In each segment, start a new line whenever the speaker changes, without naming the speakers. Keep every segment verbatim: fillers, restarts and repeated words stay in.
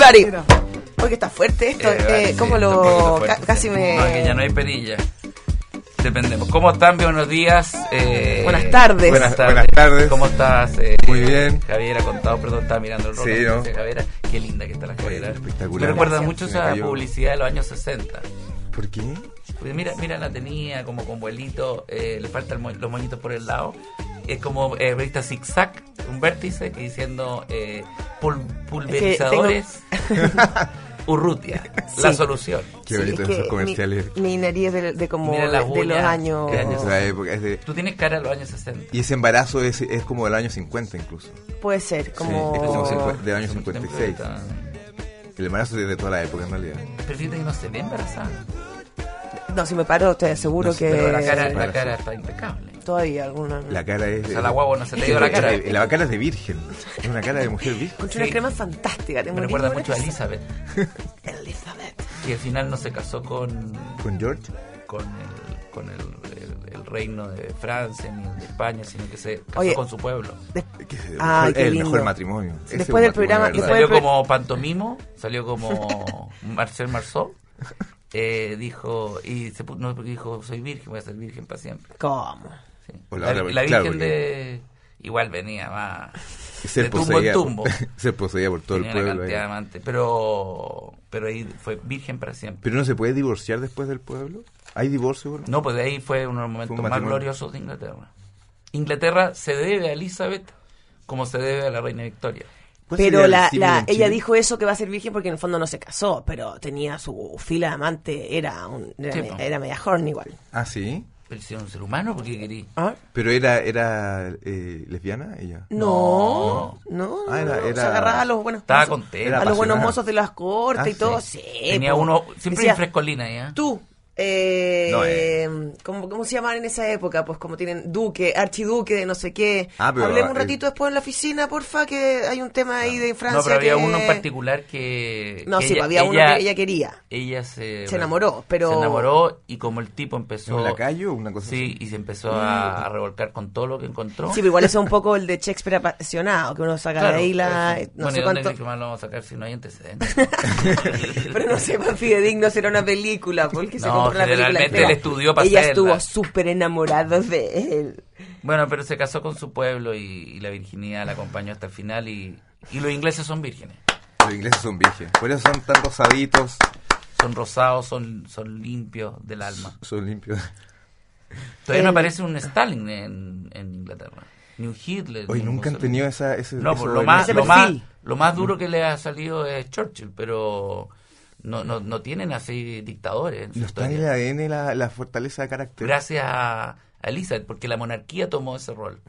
Solari. Porque está fuerte esto, eh, eh, como
sí,
lo...
fuerte,
ca- casi
sí.
me...
No, que ya no hay perilla. Dependemos. ¿Cómo están? Buenos días. Eh,
Buenas tardes.
Buenas, buenas tardes.
¿Cómo estás? Eh,
Muy bien.
Javier ha contado, perdón, estaba mirando el rol.
Sí, ¿no?
Javier, qué linda que está la Javiera.
Espectacular.
Me recuerda
Gracias.
mucho
Se me
esa
cayó.
publicidad de los años sesenta.
¿Por qué?
Porque mira, mira la tenía como con vuelito, eh, le faltan mo- los moñitos por el lado. Es como eh, revista zigzag, un vértice y diciendo eh, pul- pulverizadores. Urrutia, la
Sí.
solución.
Qué
Sí,
bonito
es que
esos comerciales.
Mi, mi nariz es de, de como
Mira
de,
las
de los
uñas,
años...
de años.
Es de la época, es de-
Tú tienes cara de los años sesenta.
y ese embarazo es, es como del año cincuenta incluso.
Puede ser, como...
Sí, es como cincu- del año cincuenta y seis.
Siempre está-
El embarazo es de toda la época en realidad.
Pero fíjate que no se ve embarazada.
No, si me paro, te aseguro
No sé,
que...
Pero la cara,
sí,
la
parece.
cara está impecable.
Todavía alguna...
La cara es...
O sea, la guagua no se te dio la cara.
La cara es de virgen. Es una cara de mujer virgen.
Encontré
Sí.
una crema fantástica. te
Me
morí
recuerda
de
mucho a
buena
Elizabeth,
risa. Elizabeth.
que al final no se casó con,
¿Con George?
con, el, con el, el- el reino de Francia ni el de España, sino que se casó
Oye,
con su pueblo.
Des-
Que es el,
Ay,
mejor,
qué
el
lindo.
mejor matrimonio. Ese
Después
es un
del
matrimonio
programa-
de verdad.
después-
Salió
del-
como pantomimo, salió como Marcel Marceau. Eh, dijo, y se pu- no, porque dijo, soy virgen, voy a ser virgen para siempre.
¿Cómo?
Sí.
O
La,
la otra-
la
claro,
virgen
porque-
de... Igual venía más...
Ser
de tumbo en
poseída,
tumbo.
ser poseída por todo
Tenía
el
una
pueblo.
cantidad de
ahí.
amantes, pero, pero ahí fue virgen para siempre.
Pero no se puede divorciar después del pueblo. ¿Hay divorcio? ¿No?
No, pues de ahí fue uno de los momentos
Fue un
más
matrimonio.
gloriosos de Inglaterra. Inglaterra se debe a Elizabeth como se debe a la reina Victoria.
¿Cuál
Pero
sería el
la,
símil
la,
en
ella
Chile?
dijo eso que va a ser virgen porque en el fondo no se casó, pero tenía su fila de amante, era, un, era,
Sí,
me-
po.
era media horny igual.
Ah, sí.
Pero si era un ser humano, ¿por qué quería?
¿Ah?
Pero era, era eh, lesbiana ella.
No, no,
Ah, era-
no,
era-
se agarraba a los buenos
Estaba
mozos,
contenta.
Era
a los buenos
apasionada.
mozos de las cortes
Ah,
y todo,
sí.
sí.
Tenía
po.
uno, siempre
Decía,
en frescolina ya.
Tú, eh,
No, eh.
¿cómo, ¿cómo se llamaban en esa época? Pues como tienen duque, archiduque de no sé qué.
Ah, pero,
Hablemos un
eh,
ratito después en la oficina, porfa, que hay un tema ahí de Francia.
No, pero había
que-
uno en particular que...
No,
que
sí,
ella,
había uno
ella-
que ella quería.
Ella se...
Se enamoró, pero-
Se enamoró y como el tipo empezó...
¿Un lacayo o una cosa
Sí,
así?
y se empezó a, a revolcar con todo lo que encontró.
Sí, pero igual eso es un poco el de Shakespeare apasionado, que uno saca
Claro,
de ahí la...
eso.
No
Bueno,
sé
¿y dónde
cuánto...
crees que más lo vamos a sacar si no hay antecedentes?
Pero no sé cuán fidedigno será una película, porque se
No,
compró la película
generalmente
entera.
él estudió para
Ella
hacerla.
estuvo súper enamorada de él.
Bueno, pero se casó con su pueblo y, y la virginidad la acompañó hasta el final y, y los ingleses son vírgenes.
Los ingleses son vírgenes. Por eso son tan rosaditos.
Son rosados, son, son limpios del alma.
Son limpios.
Todavía no
El-
aparece un Stalin en, en Inglaterra. Ni un Hitler.
Oye,
ni un
nunca han
Mussolini.
tenido esa... Ese,
No,
eso
pues lo
de-
más,
ese
lo, más,
perfil.
lo más duro que le ha salido es Churchill, pero no, no, no tienen así dictadores en su
No está en el
historia.
A D N la, la fortaleza de carácter.
Gracias a a Elizabeth, porque la monarquía tomó ese rol.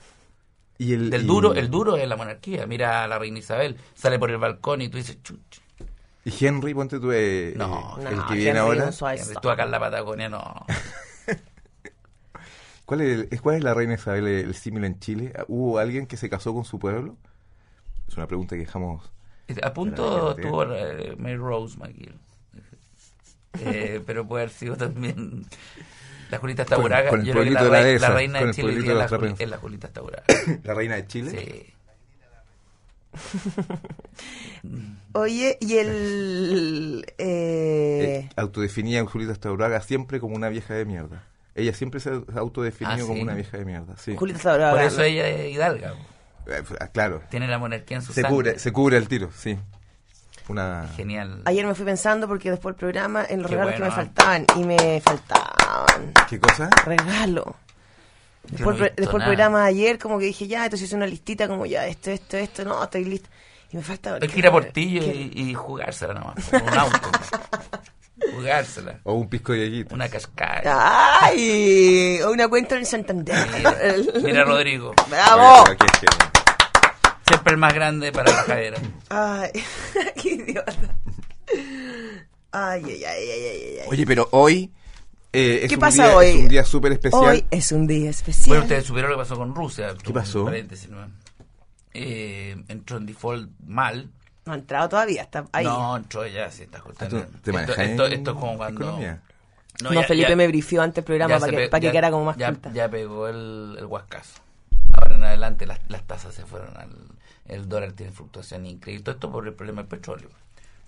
Y el,
Del
y-
duro, el duro es la monarquía. Mira a la reina Isabel, sale por el balcón y tú dices, chuch.
Y Henry, ponte tú, eh,
No,
eh,
no,
el que
Henry
viene ahora.
un suave
Henry,
son.
tú acá en la Patagonia, no.
¿Cuál es, el- ¿Cuál es la reina Isabel, el, el símil en Chile? ¿Hubo alguien que se casó con su pueblo? Es una pregunta que dejamos...
A punto
Pero,
estuvo eh, Mary Rose McGill. Eh, pero puede haber sido también la Julita Estauraga.
con el
Yo creo que la,
pueblito de la
rei-
dehesa,
la reina
con
de
el
Chile hoy
pueblito
día
de
es
los
la, Juli-
trapenses.
es la Julita Estauraga.
¿La reina de Chile?
Sí.
Oye, y el... Eh,
Eh, autodefinía a Julita Estauraga siempre como una vieja de mierda. Ella siempre se autodefinió
Ah, ¿sí?
como una vieja de mierda. Sí.
Julieta Estauraga.
Por eso ella es hidalga.
Eh, ah, claro.
Tiene la monarquía en su
Se
sangre.
cubre, se cubre el tiro, sí. Una...
Genial.
Ayer me fui pensando porque después del programa en los
Qué
regalos
bueno,
que me
¿eh?
faltaban. Y me faltaban
¿Qué cosa?
regalo.
Yo
Después,
no he
del-
visto
después del
nada.
programa de ayer, como que dije, ya, entonces hice una listita, como ya, esto, esto, esto, no, estoy lista. Y me falta...
Hay que ir a Portillo y, y jugársela nomás. Con un auto. Jugársela.
O un pisco de hieguita.
Una cascada.
¡Ay! O una cuenta en Santander.
Mira, mira Rodrigo.
¡Bravo!
Oye, pero aquí es que-
Siempre el más grande para la cadera.
Ay, qué idiota. Ay, ay, ay, ay, ay, ay.
Oye, pero hoy... eh, es
¿Qué
un
pasa
día,
hoy?
Es un día súper especial.
Hoy es un día especial.
Bueno, ustedes supieron lo que pasó con Rusia.
¿Qué pasó?
Paréntesis, ¿no? Eh, entró en default mal.
No ha entrado todavía, está ahí.
No, entró ya, sí, está
Ah,
justo.
¿tú
en-
¿Te
esto,
manejas
esto,
en
esto es como cuando...
economía?
No,
ya-
Felipe
ya-
me brifió antes del programa
ya
para
se
que,
pe-
para que
ya-
quedara como más
ya,
culta.
ya pegó el, el huascazo. Ahora en adelante las, las tasas se fueron al... El dólar tiene fluctuación increíble. Todo esto por el problema del petróleo.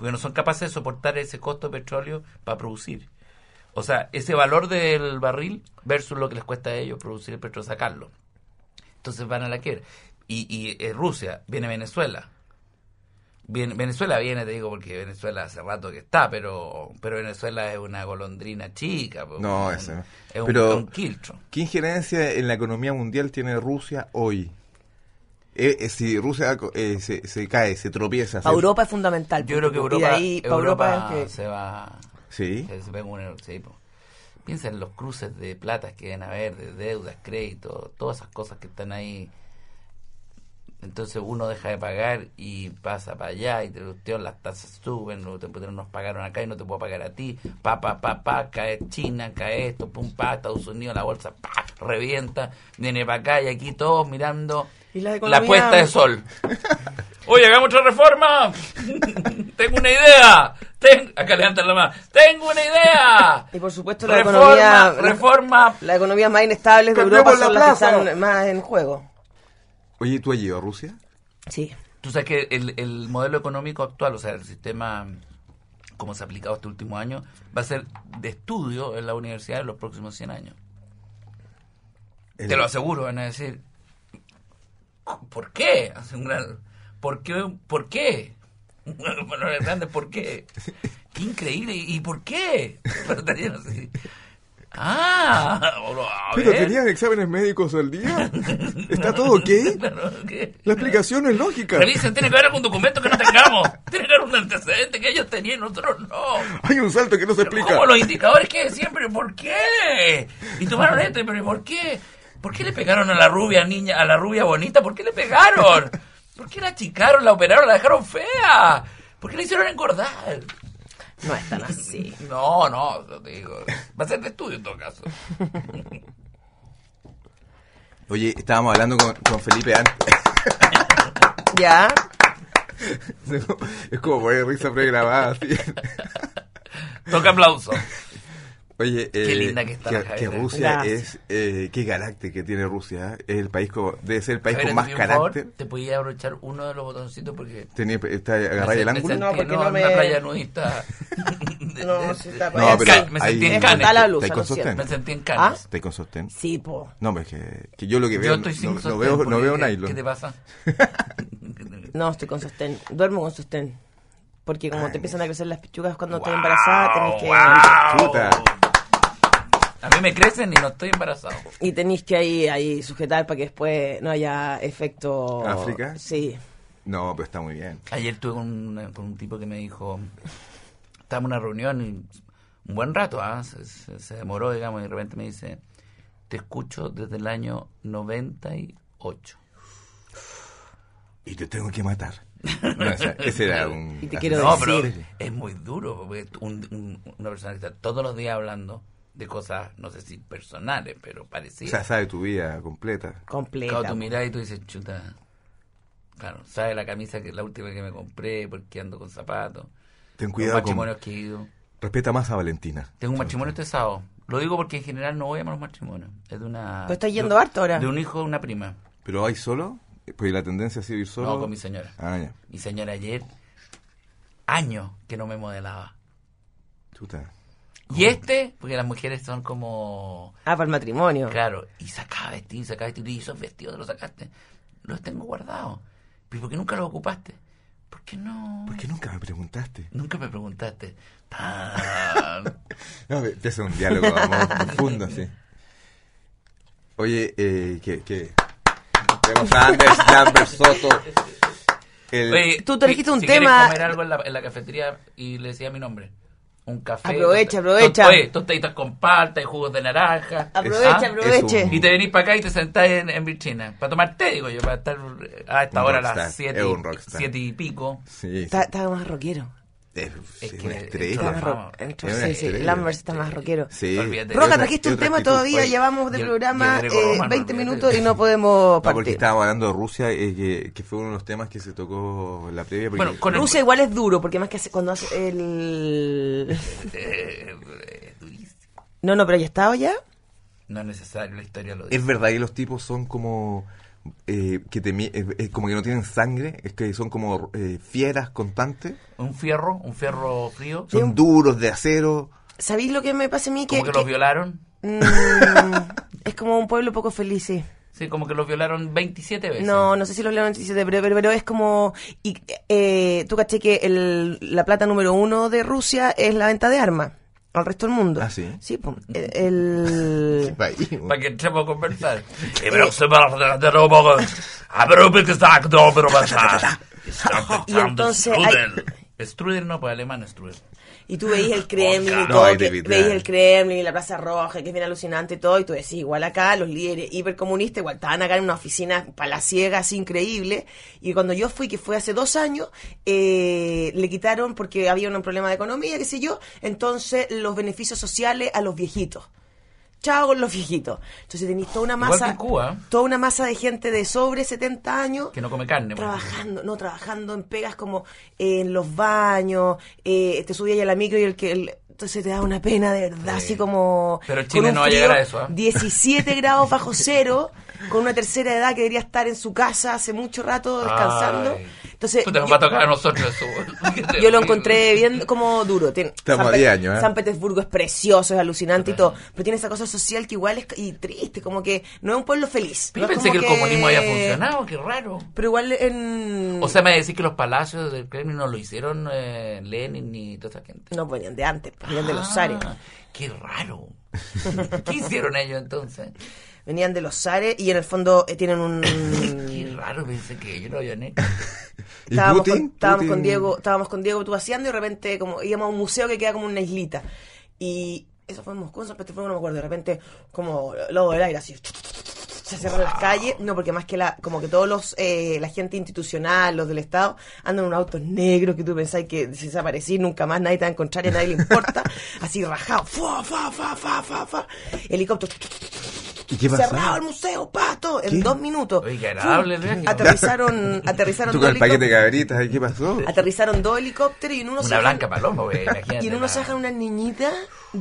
porque no son capaces de soportar ese costo de petróleo para producir. O sea, ese valor del barril versus lo que les cuesta a ellos producir el petróleo, sacarlo. Entonces van a la quiebra. Y, y eh, Rusia, viene Venezuela. Viene, Venezuela viene, te digo, porque Venezuela hace rato que está, pero pero Venezuela es una golondrina chica. Pues,
no,
un,
ese no.
Es un,
pero,
un quiltro.
¿Qué injerencia en la economía mundial tiene Rusia hoy? Eh, eh, si Rusia eh, se, se cae, se tropieza.
Para Europa es fundamental.
Yo creo que Europa,
ahí,
Europa,
Europa es que...
se va...
Sí.
Se, se pega un, sí, pues. Piensa en los cruces de plata que deben haber, de deudas, créditos, todas esas cosas que están ahí. Entonces uno deja de pagar y pasa para allá y te cuestión, las tasas suben, no te nos pagaron acá y no te puedo pagar a ti, pa, pa, pa, pa, cae China, cae esto, pum, pa, Estados Unidos, la bolsa, pa, revienta, viene para acá y aquí todos mirando
¿Y la,
la puesta de sol. Oye, hagamos otra reforma. Tengo una idea. Ten... Acá levantan la mano. Tengo una idea.
Y por supuesto la
reforma,
economía,
reforma.
La economía más inestable de Europa son las que están más en juego.
Oye, ¿tú has ido a Rusia?
Sí.
Tú sabes que el, el modelo económico actual, o sea, el sistema como se ha aplicado este último año, va a ser de estudio en la universidad en los próximos cien años. El... Te lo aseguro, van a decir, ¿por qué? ¿Por qué? ¿Por qué? Bueno, grande, ¿por qué? Qué increíble, ¿y por qué? Ah, a
¿pero
ver.
tenían exámenes médicos al día? ¿Está todo ok?
Claro, ¿qué?
La explicación es lógica.
Revisen, tiene que haber algún documento que no tengamos. Tiene que haber un antecedente que ellos tenían y nosotros no.
Hay un salto que no se
Pero
explica.
¿cómo los indicadores que siempre? ¿Por qué? Y tomaron este, pero ¿por qué? ¿Por qué le pegaron a la rubia niña, a la rubia bonita? ¿Por qué le pegaron? ¿Por qué la achicaron, la operaron, la dejaron fea? ¿Por qué la hicieron engordar?
No es tan así.
No, no, te digo. Va a ser de estudio en todo caso.
Oye, estábamos hablando con, con Felipe antes.
¿Ya?
Es como poner risa pregrabada, así.
Toca aplauso.
Oye, eh,
qué linda que está
que,
la Javiera.
que Rusia
Gracias.
es, eh, qué carácter que tiene Rusia. Es el país como, debe ser el país
Javiera,
con más
te pido un favor,
carácter.
¿te podías abrochar uno de los botoncitos? Porque
Tenía, está agarrar el
me
ángulo.
sentí,
No, porque
no,
no me-
una playa nudista.
No, si está
No, pero
Ca- me sentí
ahí-
en Cannes.
Está la blusa,
¿Estáis con
lo siento.
sostén?
Me sentí en
¿Ah?
Cannes.
¿Estáis con sostén?
Sí, po.
No, pero es que, que yo lo que
Yo
veo,
estoy sin
no, no
sostén,
veo, no
porque
veo
¿qué-
nylon.
¿Qué te pasa?
No, estoy con sostén. Duermo con sostén. Porque como te empiezan a crecer las pichugas cuando
Wow,
estás embarazada, tenés que...
wow.
Chuta.
A mí me crecen y no estoy embarazado.
Y tenéis que ahí, ahí sujetar para que después no haya efecto...
¿África?
Sí.
No, pero está muy bien.
Ayer estuve con un, con un tipo que me dijo, estábamos en una reunión y un buen rato, ¿ah? se, se, se demoró, digamos, y de repente me dice, te escucho desde el año noventa y ocho.
Y te tengo que matar. No, o sea, ese era un...
Y te quiero
No, pero
decir.
es muy duro, porque un, un, una persona que está todos los días hablando de cosas, no sé si personales, pero
O
parecidas.
sea, sabe tu vida completa.
Completa.
Claro, tú
po.
mirás y tú dices, chuta, claro, sabe la camisa que la última que me compré, porque ando con zapatos,
Ten
los
cuidado con...
matrimonios que he ido.
Respeta más a Valentina.
Tengo un matrimonio este sábado. Lo digo porque en general no voy a los matrimonios. Es de una...
Pero estás yendo
de-
harto ahora.
De un hijo de una prima.
¿Pero hay solo? Pues la tendencia ha sido ir solo.
No, con mi señora.
Ah, ya.
Mi señora ayer, años que no me modelaba.
Chuta.
Y este, porque las mujeres son como...
Ah, para el matrimonio.
Claro, y sacaba vestido, sacaba vestido, y esos vestidos los sacaste. Los tengo guardados. ¿Pero por qué nunca los ocupaste? ¿Por qué no?
¿Por qué nunca me preguntaste?
Nunca me preguntaste. Tan...
No, empieza un diálogo amor profundo, así. Oye, eh, ¿qué? qué? Tenemos a Anders Lambert Soto. El...
Oye,
Tú trajiste un
si
tema-
quieres comer algo en la, en la cafetería y le decía mi nombre. Un café.
Aprovecha,
tosta-
aprovecha.
to- Oye, tostaditas con palta y jugos de naranja.
Aprovecha,
¿Ah?
aproveche.
es un-
Y te venís para acá y te sentás en, en Virginia. Para tomar té, digo yo, para estar a esta
Un
hora a
rockstar,
las siete,
es un rockstar.
siete y pico.
Sí,
Está,
sí.
está más rockero.
Es,
Es
es
que
una
el
estrella.
Está más
Vamos,
rock. Entró-
es una
sí, sí.
estrella.
Lambert está más rockero.
Sí.
Olvídate.
Roca,
Es otra-
trajiste
es
un
otra
tema
actitud.
todavía,
Oye,
llevamos de
y el-
programa
y el Greco
eh,
Romano,
veinte
olvídate.
minutos y no podemos
No, porque
partir.
estábamos hablando de Rusia, eh, que, que fue uno de los temas que se tocó en la previa. Porque
Bueno, con el-
Rusia igual es duro, porque más que hace, cuando hace el...
Eh, eh, durísimo.
No, no, pero ya estado ya.
No es necesario, la historia lo dice.
es verdad que los tipos son como eh, que te, es, es como que no tienen sangre, es que son como eh, fieras constantes.
Un fierro, un fierro frío.
Son sí, duros, de acero.
¿Sabéis lo que me pasa a mí?
Como
que,
que,
que
los violaron.
Mm, es como un pueblo poco feliz, sí.
Sí, como que los violaron veintisiete veces.
No, no sé si los violaron veintisiete, pero, pero, pero es como... Y, eh, tú caché que el, la plata número uno de Rusia es la venta de armas al resto del mundo.
¿Ah, sí?
Sí, pues, el...
¿Qué país?
Para que entremos a conversar. Y
entonces hay...
Strudel no, pues alemán Strudel.
Y tú veis el Kremlin y
no,
todo, que,
veis
el Kremlin y la Plaza Roja, que es bien alucinante y todo, y tú decís, igual acá los líderes hipercomunistas igual estaban acá en una oficina palaciega así increíble, y cuando yo fui, que fue hace dos años, eh, le quitaron, porque había un problema de economía, qué sé yo, entonces los beneficios sociales a los viejitos. Chao con los viejitos. Entonces tenéis toda una masa,
igual que en Cuba,
toda una masa de gente de sobre setenta años
que no come carne,
trabajando, no trabajando en pegas como eh, en los baños, eh, te subías a la micro y el que el, entonces te da una pena de verdad, sí. Así como
pero Chile no va a llegar a eso, ¿eh?
diecisiete grados bajo cero, con una tercera edad que debería estar en su casa hace mucho rato descansando.
Ay.
Entonces,
pues te va a tocar a nosotros eso.
Yo lo encontré bien como duro. Tien,
Estamos
San
a diez años, ¿eh?
San Petersburgo es precioso, es alucinante y todo, pero tiene esa cosa social que igual es y triste, como que no es un pueblo feliz.
Yo
no
pensé que el
que...
comunismo había funcionado, qué raro.
Pero igual en...
O sea, me decís que los palacios del Kremlin no lo hicieron eh, Lenin ni toda esa gente.
No, venían de antes, venían
ah,
de los zares.
Qué raro. ¿Qué hicieron ellos entonces?
Venían de los zares y en el fondo eh, tienen un...
Qué raro, pensé que ellos lo habían hecho.
Estábamos,
Putin?
con, estábamos
Putin.
con Diego, estábamos con Diego paseando y de repente como íbamos a un museo que queda como una islita. Y eso fue en Moscú, en San Petersburgo, no me acuerdo. De repente, como lobo del aire, así, se cerró las calles. No, porque más que la, como que todos los, eh, la gente institucional, los del Estado, andan en un auto negro que tú pensás que si desaparecís nunca más nadie te va a encontrar y a nadie le importa. Así rajado, fa, fa, fa, fa, fa, fa. Helicóptero.
¿Y qué pasó?
Cerrado el museo, pato, en
¿Qué?
dos minutos.
Oye, qué agradable el viaje.
Aterrizaron, aterrizaron
Tú
dos
con el paquete de
helicópteros.
cabritas, ¿qué pasó?
Aterrizaron dos helicópteros y en uno
Una
se
blanca paloma, güey, imagínate.
y en uno
la-
se dejan unas niñitas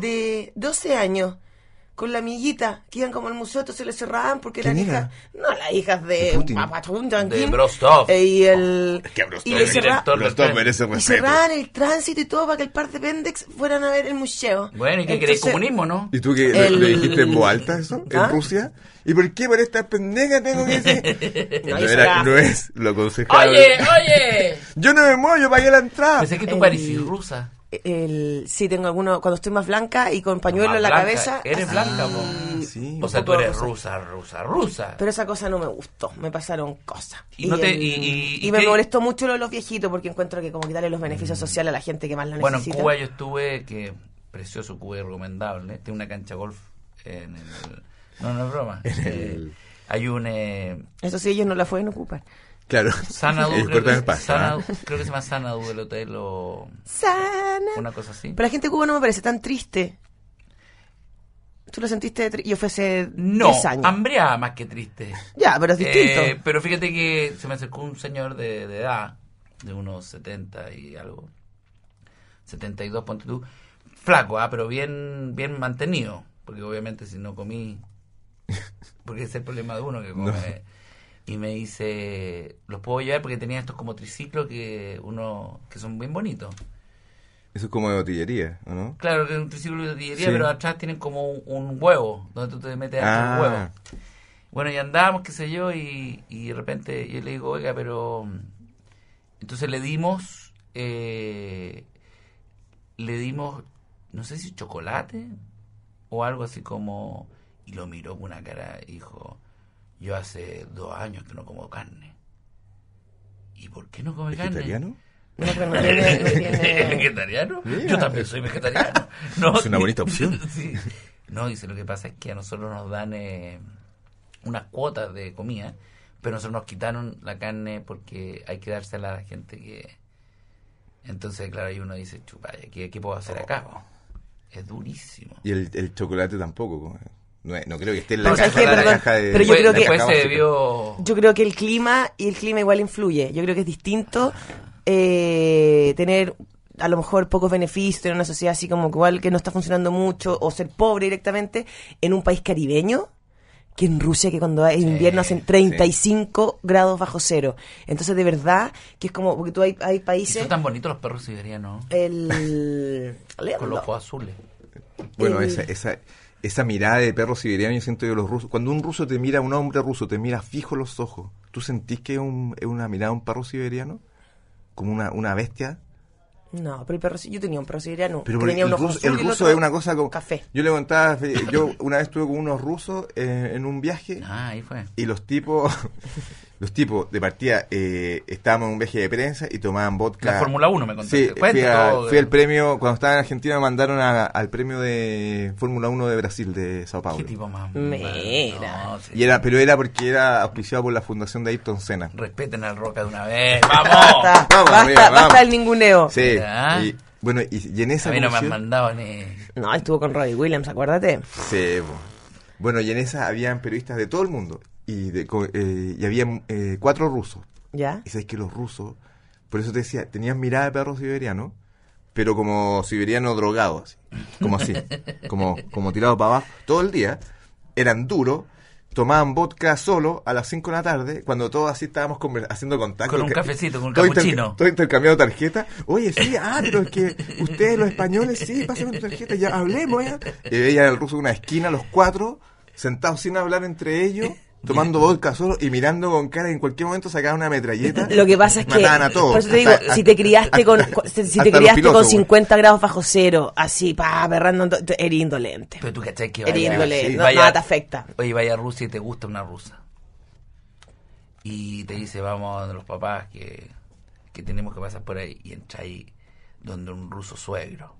de doce años con la amiguita que iban como al museo, entonces le cerraban porque eran
¿Quién era?
hijas, no, las hijas
De
de
Putin.
Papachun,
de
Jankin,
Brostov.
eh, y el
Es que a Brostov,
y le
el
cerra-
director del
Rostov
tren.
merece
y
respeto.
cerraban el tránsito y todo para que el par de pendex fueran a ver el museo.
Bueno, ¿y qué queréis?
Entonces,
Comunismo, ¿no?
¿Y tú qué le-
El-
le dijiste en voz alta eso? ¿En
¿Ah?
Rusia? ¿Y por qué por esta pendeja tengo que decir?
No,
No,
eso
era-
era-
no es lo aconsejable.
Oye, oye.
Yo no me muevo, yo pagué la entrada.
Pensé que tú
El-
parecís rusa.
El, sí, tengo algunos, cuando estoy más blanca y con pañuelo
Más
en la
blanca.
cabeza.
Eres
así,
blanca, po.
Sí.
O sea,
un
tú
poco
eres
rosa.
rusa, rusa, rusa.
Pero esa cosa no me gustó, me pasaron cosas.
Y no te-
el-
y- y- y
y me
qué-
molestó mucho lo de los viejitos porque encuentro que como quitarle los beneficios sociales a la gente que más lo
Bueno, en
necesita.
Cuba yo estuve, que precioso Cuba y recomendable. Tiene una cancha de golf en el... No, no es broma.
En
Eh,
el-
hay un... Eh,
Eso sí, ellos no la pueden ocupar.
Claro.
Sanadu,
Ellos
creo,
cortan
que,
el pasto,
Sanadu-
¿eh?
creo que se llama Sanadu del hotel o
Sana.
una cosa así.
Pero la gente de Cuba no me parece tan triste. ¿Tú lo sentiste? Tri- yo fue hace
No,
diez años.
hambriada más que triste.
Ya, pero es distinto.
Eh, pero fíjate que se me acercó un señor de, de edad, de unos setenta y algo, setenta y dos, ponte tú, flaco, ah, pero bien bien mantenido, porque obviamente si no comí, porque ese es el problema de uno que come.
No.
Y me dice, los puedo llevar porque tenía estos como triciclos que uno que son bien bonitos.
Eso es como de botillería, ¿o no?
Claro, que es un triciclo de botillería,
Sí.
pero atrás tienen como un, un huevo, donde tú te metes dentro
Ah.
del huevo. Bueno, y andábamos, qué sé yo, y, y de repente yo le digo, oiga, pero... Entonces le dimos, eh, le dimos, no sé si chocolate o algo así como... Y lo miró con una cara y dijo, yo hace dos años que no como carne. ¿Y por qué no come carne?
¿Vegetariano?
No, pero no tiene, no tiene-
¿Vegetariano?
Mira.
Yo también soy vegetariano. No,
Es una bonita opción.
Sí. No, dice, lo que pasa es que a nosotros nos dan eh, unas cuotas de comida, pero nosotros nos quitaron la carne porque hay que dársela a la gente que... Entonces, claro, ahí uno dice, chupa, ¿qué, qué puedo hacer acá? Es durísimo.
Y el, el chocolate tampoco. como- No, es- no creo que esté en la
No, ¿sabes
caja,
qué?
la
Perdón,
caja de...
pero yo
Después-
creo que-
después
caja
se
básica.
debió...
Yo creo que el clima y el clima igual influye. Yo creo que es distinto eh, tener a lo mejor pocos beneficios, tener una sociedad así como que igual que no está funcionando mucho o ser pobre directamente en un país caribeño que en Rusia, que cuando hay invierno hacen treinta y cinco sí. grados bajo cero. Entonces, de verdad, que es como, porque tú hay, hay países...
¿Y son tan bonitos los perros siberianos?
El...
Con los ojos azules.
Bueno,
el...
esa, esa, esa mirada de perro siberiano, yo siento que los rusos... Cuando un ruso te mira, un hombre ruso te mira fijo los ojos, ¿tú sentís que es, un, es una mirada de un perro siberiano? ¿Como una, una bestia?
No, pero el perro, yo tenía un perro siberiano.
Pero
que tenía
el,
unos
ruso, el ruso es una cosa como...
Café.
Yo le contaba, yo una vez estuve con unos rusos eh, en un viaje.
Ah, ahí fue.
Y los tipos, los tipos de partida, eh, estábamos en un viaje de prensa y tomaban vodka.
La Fórmula uno me contaste.
Sí, fui, a, fui al premio, cuando estaba en Argentina me mandaron a, al premio de Fórmula uno de Brasil, de Sao Paulo.
¿Qué tipo más?
Mira.
No, sí.
Y era, pero era porque era auspiciado por la fundación de Ayrton Senna.
Respeten al Roca de una vez. ¡Vamos!
Basta,
Vamos,
basta,
amiga,
basta
vamos.
el ninguneo.
Sí.
¿Ya?
Y, bueno, y, y en esa
A mí no me han
comisión-
mandado ni...
No, estuvo con Robbie Williams, acuérdate.
Sí, bo. Bueno, y en esa habían periodistas de todo el mundo. Y, de, co- eh, y había eh, cuatro rusos.
¿Ya?
Y sabes que los rusos, por eso te decía, tenían mirada de perro siberiano, pero como siberiano drogado, así, como así, como, como tirado para abajo, todo el día, eran duros, tomaban vodka solo a las cinco de la tarde, cuando todos así estábamos conver- haciendo contacto.
Con un
Ca-
cafecito, con un
todo inter-
capuchino.
Todo intercambiando tarjeta. Oye, sí, ah, pero es que ustedes los españoles, sí, pasen tu tarjeta, ya hablemos, ya. Y veía al ruso en una esquina, los cuatro, sentados sin hablar entre ellos, tomando vodka solo y mirando con cara, y en cualquier momento sacaban una metralleta.
Lo que pasa es que,
mataban a todos.
por eso te digo,
Hasta-
si te criaste con,
hasta-
si
hasta
te
los
criaste con
pilotos, güey.
cincuenta grados bajo cero, así, pa, berrando, ento- te- eres indolente.
Pero tú cachai que
Eres
vaya...
indolente,
sí.
no,
Vaya-
nada te afecta.
Oye, vaya a Rusia y te gusta una rusa. Y te dice, vamos donde los papás, que, que tenemos que pasar por ahí. Y entra ahí donde un ruso suegro.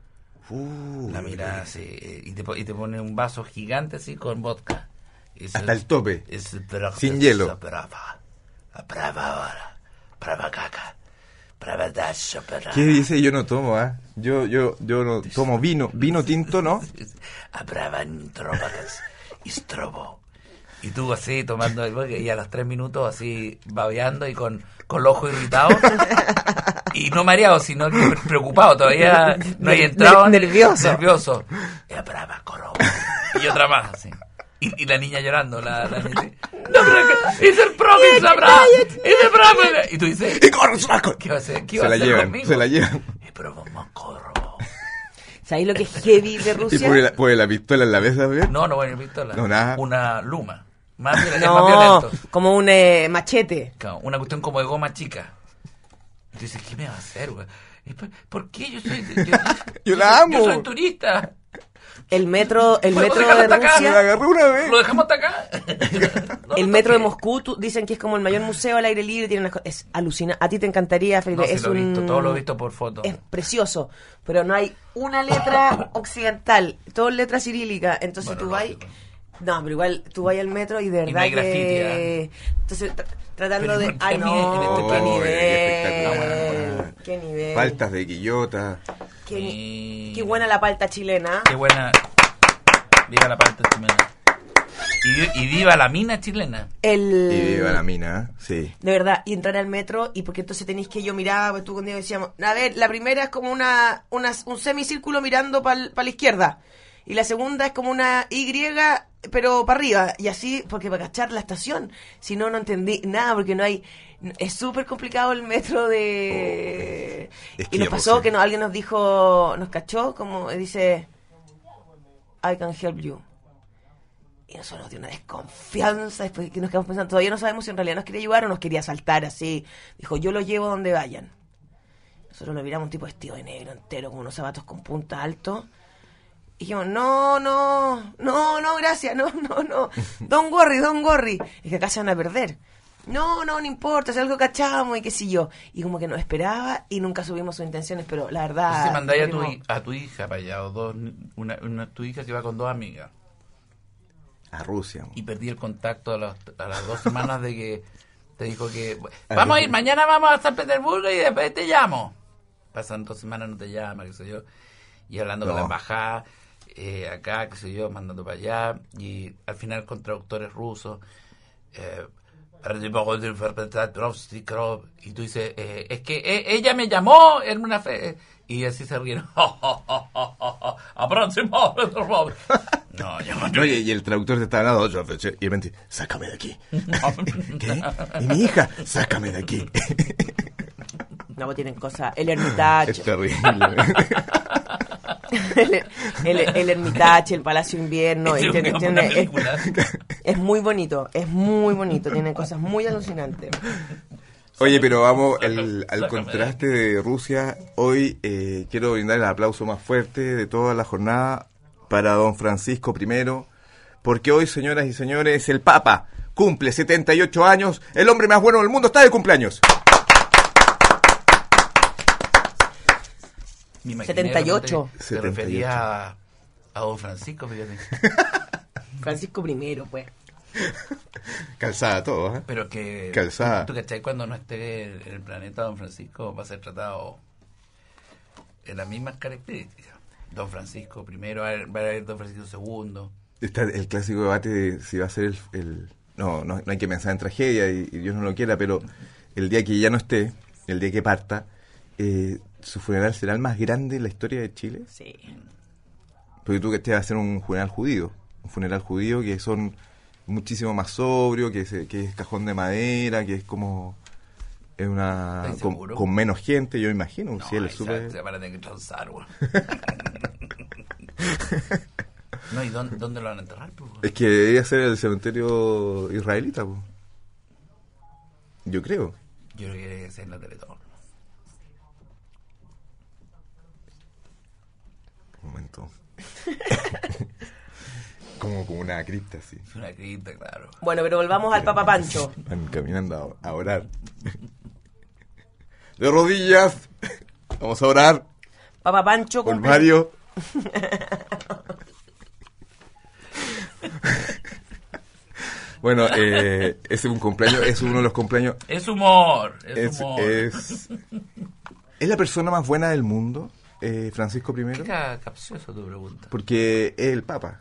Uh,
La mirada así, eh, y te, po- y te pone un vaso gigante así con vodka. Y dice,
hasta el tope.
es brava,
Sin hielo.
es brava, brava ahora, brava caca, brava dash, brava.
¿Qué dice? Yo no tomo, ¿ah? Yo, yo, yo no tomo vino, vino tinto, ¿no?
A brava trópacas y strobo. Y tú así tomando el vodka y a los tres minutos así babeando y con, con los ojos irritados. Y no mareado, sino que preocupado. Todavía no hay entrado.
Nervioso.
Nervioso. Es brava, coro. Y otra más, así. Y, y la niña llorando, la, la niña dice, no, pero que es el profe, sabrá, es el profe. Y tú dices,
¡Y corre, saco!
¿qué va a hacer? ¿Qué
Se
va a
la
hacer
llevan,
conmigo?
se la llevan.
Y pero vamos, corro.
¿Sabéis lo que es heavy de
Y
Rusia?
pone la, pone la pistola en la mesa, ¿ves?
No, no voy a ir pistola.
No, nada.
Una luma. Más, viol- es más
No,
violento.
como un eh, machete.
Claro, una cuestión como de goma chica. Y tú dices, ¿qué me va a hacer, güey? ¿Y por- ¿Por qué yo soy... Yo,
Yo la amo.
Yo soy turista.
El metro, el
¿Podemos
metro
dejarlo
de
hasta acá?
Me la
Rusia,
agarré una vez.
¿Lo dejamos hasta acá? No,
el
no
metro de
toques.
Moscú, tú- dicen que es como el mayor museo al aire libre, tiene unas co- es alucinante. A ti te encantaría, Felipe.
No, sí
es
lo he
un-
visto, todo lo he visto por foto.
Es precioso, pero no hay una letra occidental, todo en letra cirílica. Entonces
Bueno,
tú vas,
lógico.
no, pero igual tú vas al metro y de verdad
no hay graffiti,
que,
¿eh?
entonces tra- tratando
Pero
de,
¿por qué
ay
ni-
no,
en este
qué
país?
nivel,
Qué espectacular.
qué nivel,
Faltas de guillota.
qué, ni-
Mira.
qué buena la palta chilena.
Qué buena. Viva la parte chilena. Y, y viva la mina chilena.
El,
Y viva la mina, ¿eh? Sí.
De verdad, y entrar al metro, y porque entonces tenéis que yo miraba, pues tú con Diego decíamos, a ver, la primera es como una, una un semicírculo mirando para la izquierda, y la segunda es como una Y, pero para arriba, y así, porque para cachar la estación, si no, no entendí nada, porque no hay, es súper complicado el metro de...
Oh, es que
y nos
ya
pasó
posee.
que no, alguien nos dijo, nos cachó, como dice, I can help you. Y nosotros nos dio una desconfianza después que nos quedamos pensando, todavía no sabemos si en realidad nos quería ayudar o nos quería asaltar así. Dijo, yo lo llevo donde vayan. Nosotros lo miramos un tipo vestido de negro entero, con unos zapatos con punta alto. Y dijimos, no, no, no, no, gracias, no, no, no. Don't worry, don't worry. Es que acá se van a perder. No, no, no importa, si algo cachamos y qué sé yo. Y como que nos esperaba y nunca subimos sus intenciones, pero la verdad...
Si mandáis a tu,
tuvimos-
hi- a tu hija para allá, o dos, una, una, tu hija que va con dos amigas.
A Rusia.
Y perdí el contacto a, los- a las dos semanas de que te dijo que vamos a ir, mañana vamos a San Petersburgo y después te llamo. Pasan dos semanas, no te llama, qué sé yo. Y hablando
No.
con la embajada, eh, acá, qué sé yo, mandando para allá. Y al final con traductores rusos. Eh, y tú dices, eh, es que eh, ella me llamó en una fe, Y así se rieron. ¡Aproximado! No, yo no.
Oye, y el traductor te está hablando, y de repente, sácame de aquí. ¿Qué? ¿Y mi hija? Sácame de aquí.
No, pues tienen cosas. El Hermitage.
Es terrible.
el, el, el Hermitage, el Palacio Invierno.
Es,
y tiene,
una
tiene, es,
película.
es muy bonito, es muy bonito. Tiene cosas muy alucinantes.
Oye, pero vamos el, al contraste de Rusia. Hoy eh, quiero brindar el aplauso más fuerte de toda la jornada para don Francisco primero, porque hoy, señoras y señores, el Papa cumple setenta y ocho años, el hombre más bueno del mundo está de cumpleaños.
setenta y ocho.
Se refería a, a don Francisco, fíjate.
Francisco primero, pues.
Calzada todo, ¿eh?
Pero que...
Calzada.
¿Tú cachai? Cuando no esté en el planeta don Francisco va a ser tratado en las mismas características. Don Francisco primero, va a haber don Francisco segundo.
Está el clásico debate de si va a ser el... el no, no, no hay que pensar en tragedia y, y Dios no lo quiera, pero el día que ya no esté, el día que parta, eh, su funeral será el más grande en la historia de Chile.
Sí.
Porque tú que este va a ser un funeral judío, un funeral judío que son muchísimo más sobrio, que, se, que es cajón de madera, que es como es una con, con menos gente, yo imagino, un
no,
cielo súper...
Se van a tener que transar, güey. No, ¿y dónde, dónde lo van a enterrar? Pues?
Es que debería ser el cementerio israelita, pues. Yo creo.
Yo creo que debe ser en la Teletón.
Un momento. Como, como una cripta, sí.
Es una cripta, claro.
Bueno, pero volvamos al Papa Pancho.
Van caminando a, a orar. De rodillas. Vamos a orar.
Papa Pancho
Por
cumple...
Mario. Bueno, eh, ese es un cumpleaños, es uno de los cumpleaños.
Es humor, es,
Es,
humor.
es, es la persona más buena del mundo, eh, Francisco primero.
Qué ca- capcioso tu pregunta.
Porque es el Papa.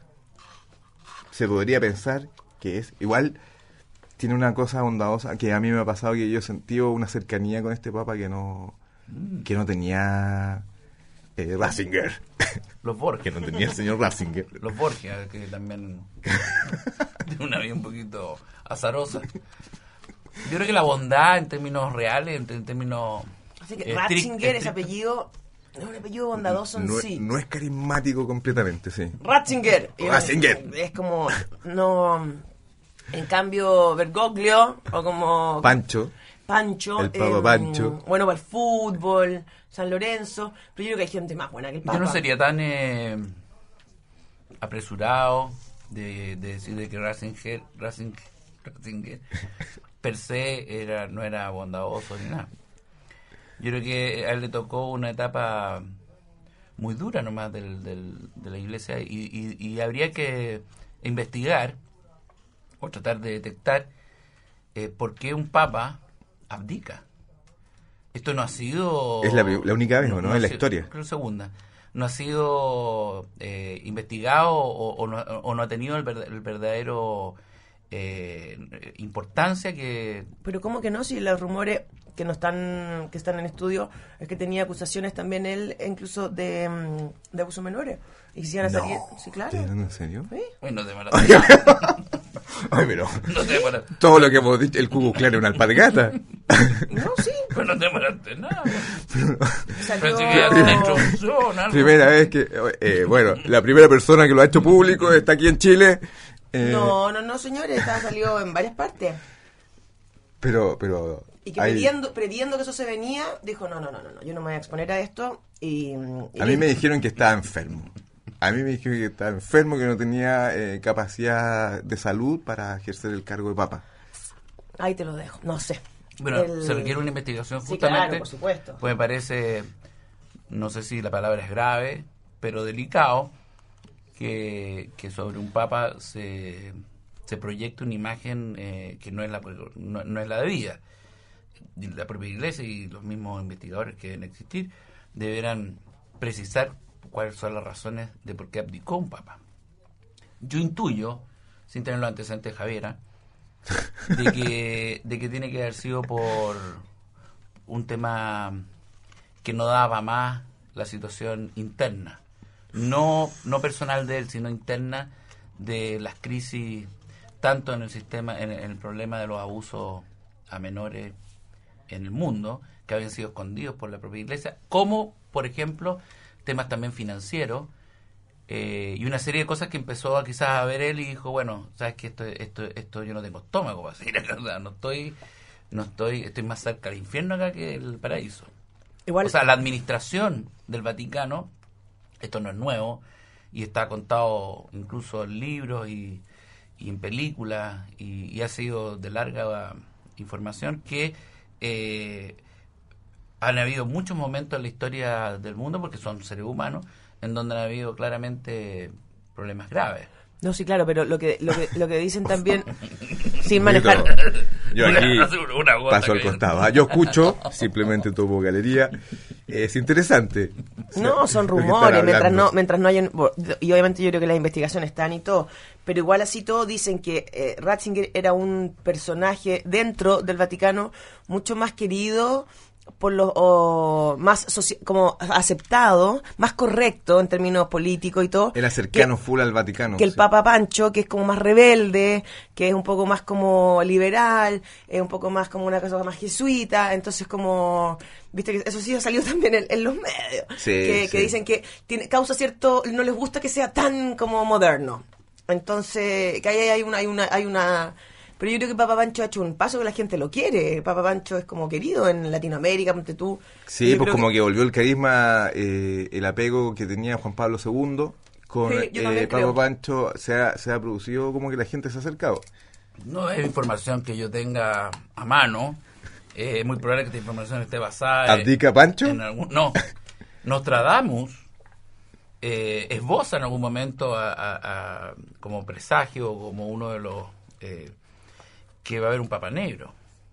Se podría pensar que es. Igual tiene una cosa bondadosa que a mí me ha pasado, que yo he sentido una cercanía con este Papa que no, que no tenía eh, Ratzinger.
Los Borges.
Que no tenía el señor Ratzinger.
Los Borges, que también de una vida un poquito azarosa. Yo creo que la bondad en términos reales, en, en términos...
Así que
eh,
Ratzinger,
estric-
ese apellido, es un apellido bondadoso en
No,
sí.
no es carismático completamente, sí.
Ratzinger. Y
Ratzinger.
Es como, no... En cambio, Bergoglio, o como...
Pancho.
Pancho.
El Papa
eh,
Pancho.
Bueno, para el fútbol, San Lorenzo. Pero yo creo que hay gente más buena que el Papa.
Yo no sería tan eh, apresurado de, de decir de que Ratzinger, Ratzinger, Ratzinger per se era, no era bondadoso ni nada. Yo creo que a él le tocó una etapa muy dura nomás del, del, de la iglesia y, y, y habría que investigar o tratar de detectar eh, por qué un papa abdica. Esto no ha sido...
Es la, la única vez, ¿no? ¿no?
ha
En la
sido-
historia.
Creo segunda. No ha sido eh, investigado o, o, no, o no ha tenido el, verd- el verdadero eh, importancia que...
Pero ¿cómo que no? Si los rumores que no están que están en estudio es que tenía acusaciones también él, incluso de, mm, de abusos menores. Y quisieran
No.
salir... Sí, claro.
¿Estás hablando en serio?
¿Sí?
Uy, no te malas.
Ay, pero
No te malas.
todo lo que hemos dicho, el cubo claro es una alpargata.
No, sí.
Pero no te malaste nada.
Salió...
Pero si querías una introducción, algo.
Primera vez que, eh, bueno, la primera persona que lo ha hecho público está aquí en Chile. eh,
No, no, no, señores. Estaba salido en varias partes.
Pero, pero...
Y que
hay-
previendo, previendo que eso se venía, dijo, no, no, no, no, no, yo no me voy a exponer a esto. Y, y
A mí me dijeron que estaba enfermo. A mí me dijeron que estaba enfermo, que no tenía eh, capacidad de salud para ejercer el cargo de papa.
Ahí te lo dejo, no sé.
Bueno,
El-
se requiere una investigación
Sí,
justamente.
claro, por supuesto.
Pues me parece, no sé si la palabra es grave, pero delicado, que, que sobre un papa se, se proyecte una imagen eh, que no es la no, no es la debida. Y la propia iglesia y los mismos investigadores que deben existir deberán precisar cuáles son las razones de por qué abdicó un papa. Yo intuyo, sin tener los antecedentes de Javiera, de que, de que tiene que haber sido por un tema que no daba más la situación interna, no no personal de él, sino interna de las crisis, tanto en el sistema, en el, en el problema de los abusos a menores en el mundo, que habían sido escondidos por la propia Iglesia, como, por ejemplo, temas también financieros, eh, y una serie de cosas que empezó a quizás a ver él y dijo, bueno, sabes que esto esto esto yo no tengo estómago para seguir acá, o sea, no estoy no estoy estoy más cerca del infierno acá que el paraíso. Igual, o sea, la administración del Vaticano, esto no es nuevo y está contado incluso en libros y, y en películas y, y ha sido de larga información que eh, han habido muchos momentos en la historia del mundo, porque son seres humanos, en donde han habido claramente problemas graves.
No, sí, claro, pero lo que lo que, lo que dicen también, sin manejar...
Yo aquí paso al costado. Yo escucho, simplemente tomo galería. Es interesante.
No, son rumores, mientras no mientras no hayan... Y obviamente yo creo que las investigaciones están y todo, pero igual así todo dicen que eh, Ratzinger era un personaje dentro del Vaticano mucho más querido, por lo o, más soci- como aceptado, más correcto en términos políticos y todo.
Era cercano
que,
full al Vaticano.
Que el
sí.
Papa Pancho, que es como más rebelde, que es un poco más como liberal, es un poco más como una cosa más jesuita, entonces como, viste que eso sí ha salido también en, en los medios,
sí,
que,
sí.
que dicen que tiene, causa cierto, no les gusta que sea tan como moderno. Entonces, que ahí hay una, hay una, hay una pero yo creo que Papa Pancho ha hecho un paso que la gente lo quiere. Papa Pancho es como querido en Latinoamérica, ponte tú.
Sí,
yo
pues como
que...
que volvió el carisma, eh, el apego que tenía Juan Pablo segundo con
sí,
eh, Papa Pancho se ha, se ha producido como que la gente se ha acercado.
No es información que yo tenga a mano. Eh, es muy probable que esta información esté basada...
¿Abdica Pancho?
En algún, no. Nostradamus eh, esboza en algún momento a, a, a, como presagio, como uno de los... Eh, que va a haber un Papa Negro.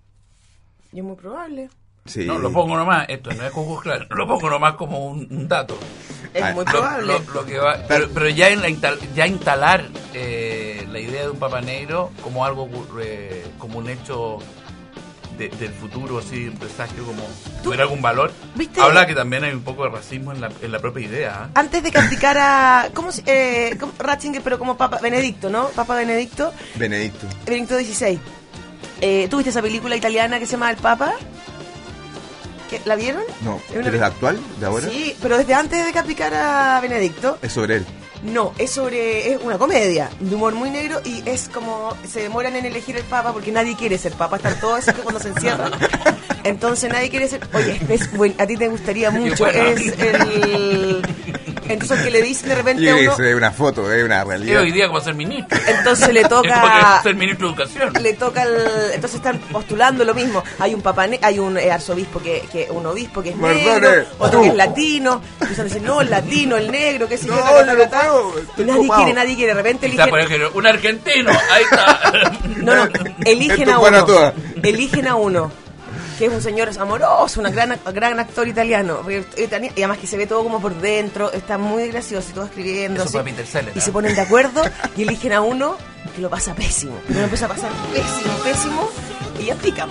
Y es muy probable.
Sí.
No, lo pongo nomás, esto no es como claro, lo pongo nomás como un, un dato.
Es
ah,
muy
lo,
probable.
Lo, lo que va, pero, pero ya en la instal, ya instalar eh, la idea de un Papa Negro como algo, eh, como un hecho de, del futuro, así, un presagio, como tuviera algún valor. ¿Viste? Habla que también hay un poco de racismo en la, en la propia idea. ¿eh?
Antes de que abdicara, ¿cómo, eh, como Ratzinger, pero como Papa Benedicto, ¿no? Papa Benedicto.
Benedicto.
Benedicto dieciséis. Eh, ¿Tuviste esa película italiana que se llama El Papa? ¿Qué, ¿La vieron?
No,
¿Es una...
¿eres actual de ahora?
Sí, pero desde antes de que abdicara Benedicto.
Es sobre él.
No, es sobre, es una comedia de humor muy negro y es como, se demoran en elegir el papa porque nadie quiere ser papa, están todos así que cuando se encierran, entonces nadie quiere ser, oye, es, bueno, a ti te gustaría mucho, bueno. Es el, entonces el que le dicen de repente
y
a uno...
es una foto, es una realidad.
Y hoy día como ser ministro.
Entonces le toca...
ser ministro de educación.
Le toca el, entonces están postulando lo mismo, hay un papa, ne- hay un eh, arzobispo que, que, un obispo que es
Perdone,
negro, otro
tú.
que es latino, empiezan a decir, no, el latino, el negro, qué sé yo,
No,
ta, ta,
yo
ta,
no
ta.
puedo, estoy
Nadie
ocupado.
quiere, nadie quiere, de repente
Está,
eligen...
por ejemplo, un argentino, ahí está.
No, no, eligen
Esto
a
para
uno.
todas.
Eligen a uno. Que es un señor amoroso, un gran, gran actor italiano. Y además que se ve todo como por dentro. Está muy gracioso y todo escribiendo.
Eso
así.
fue Peter Sellers,
Y
¿eh?
se ponen de acuerdo y eligen a uno que lo pasa pésimo. Pero lo empieza a pasar pésimo, pésimo. Y abdica.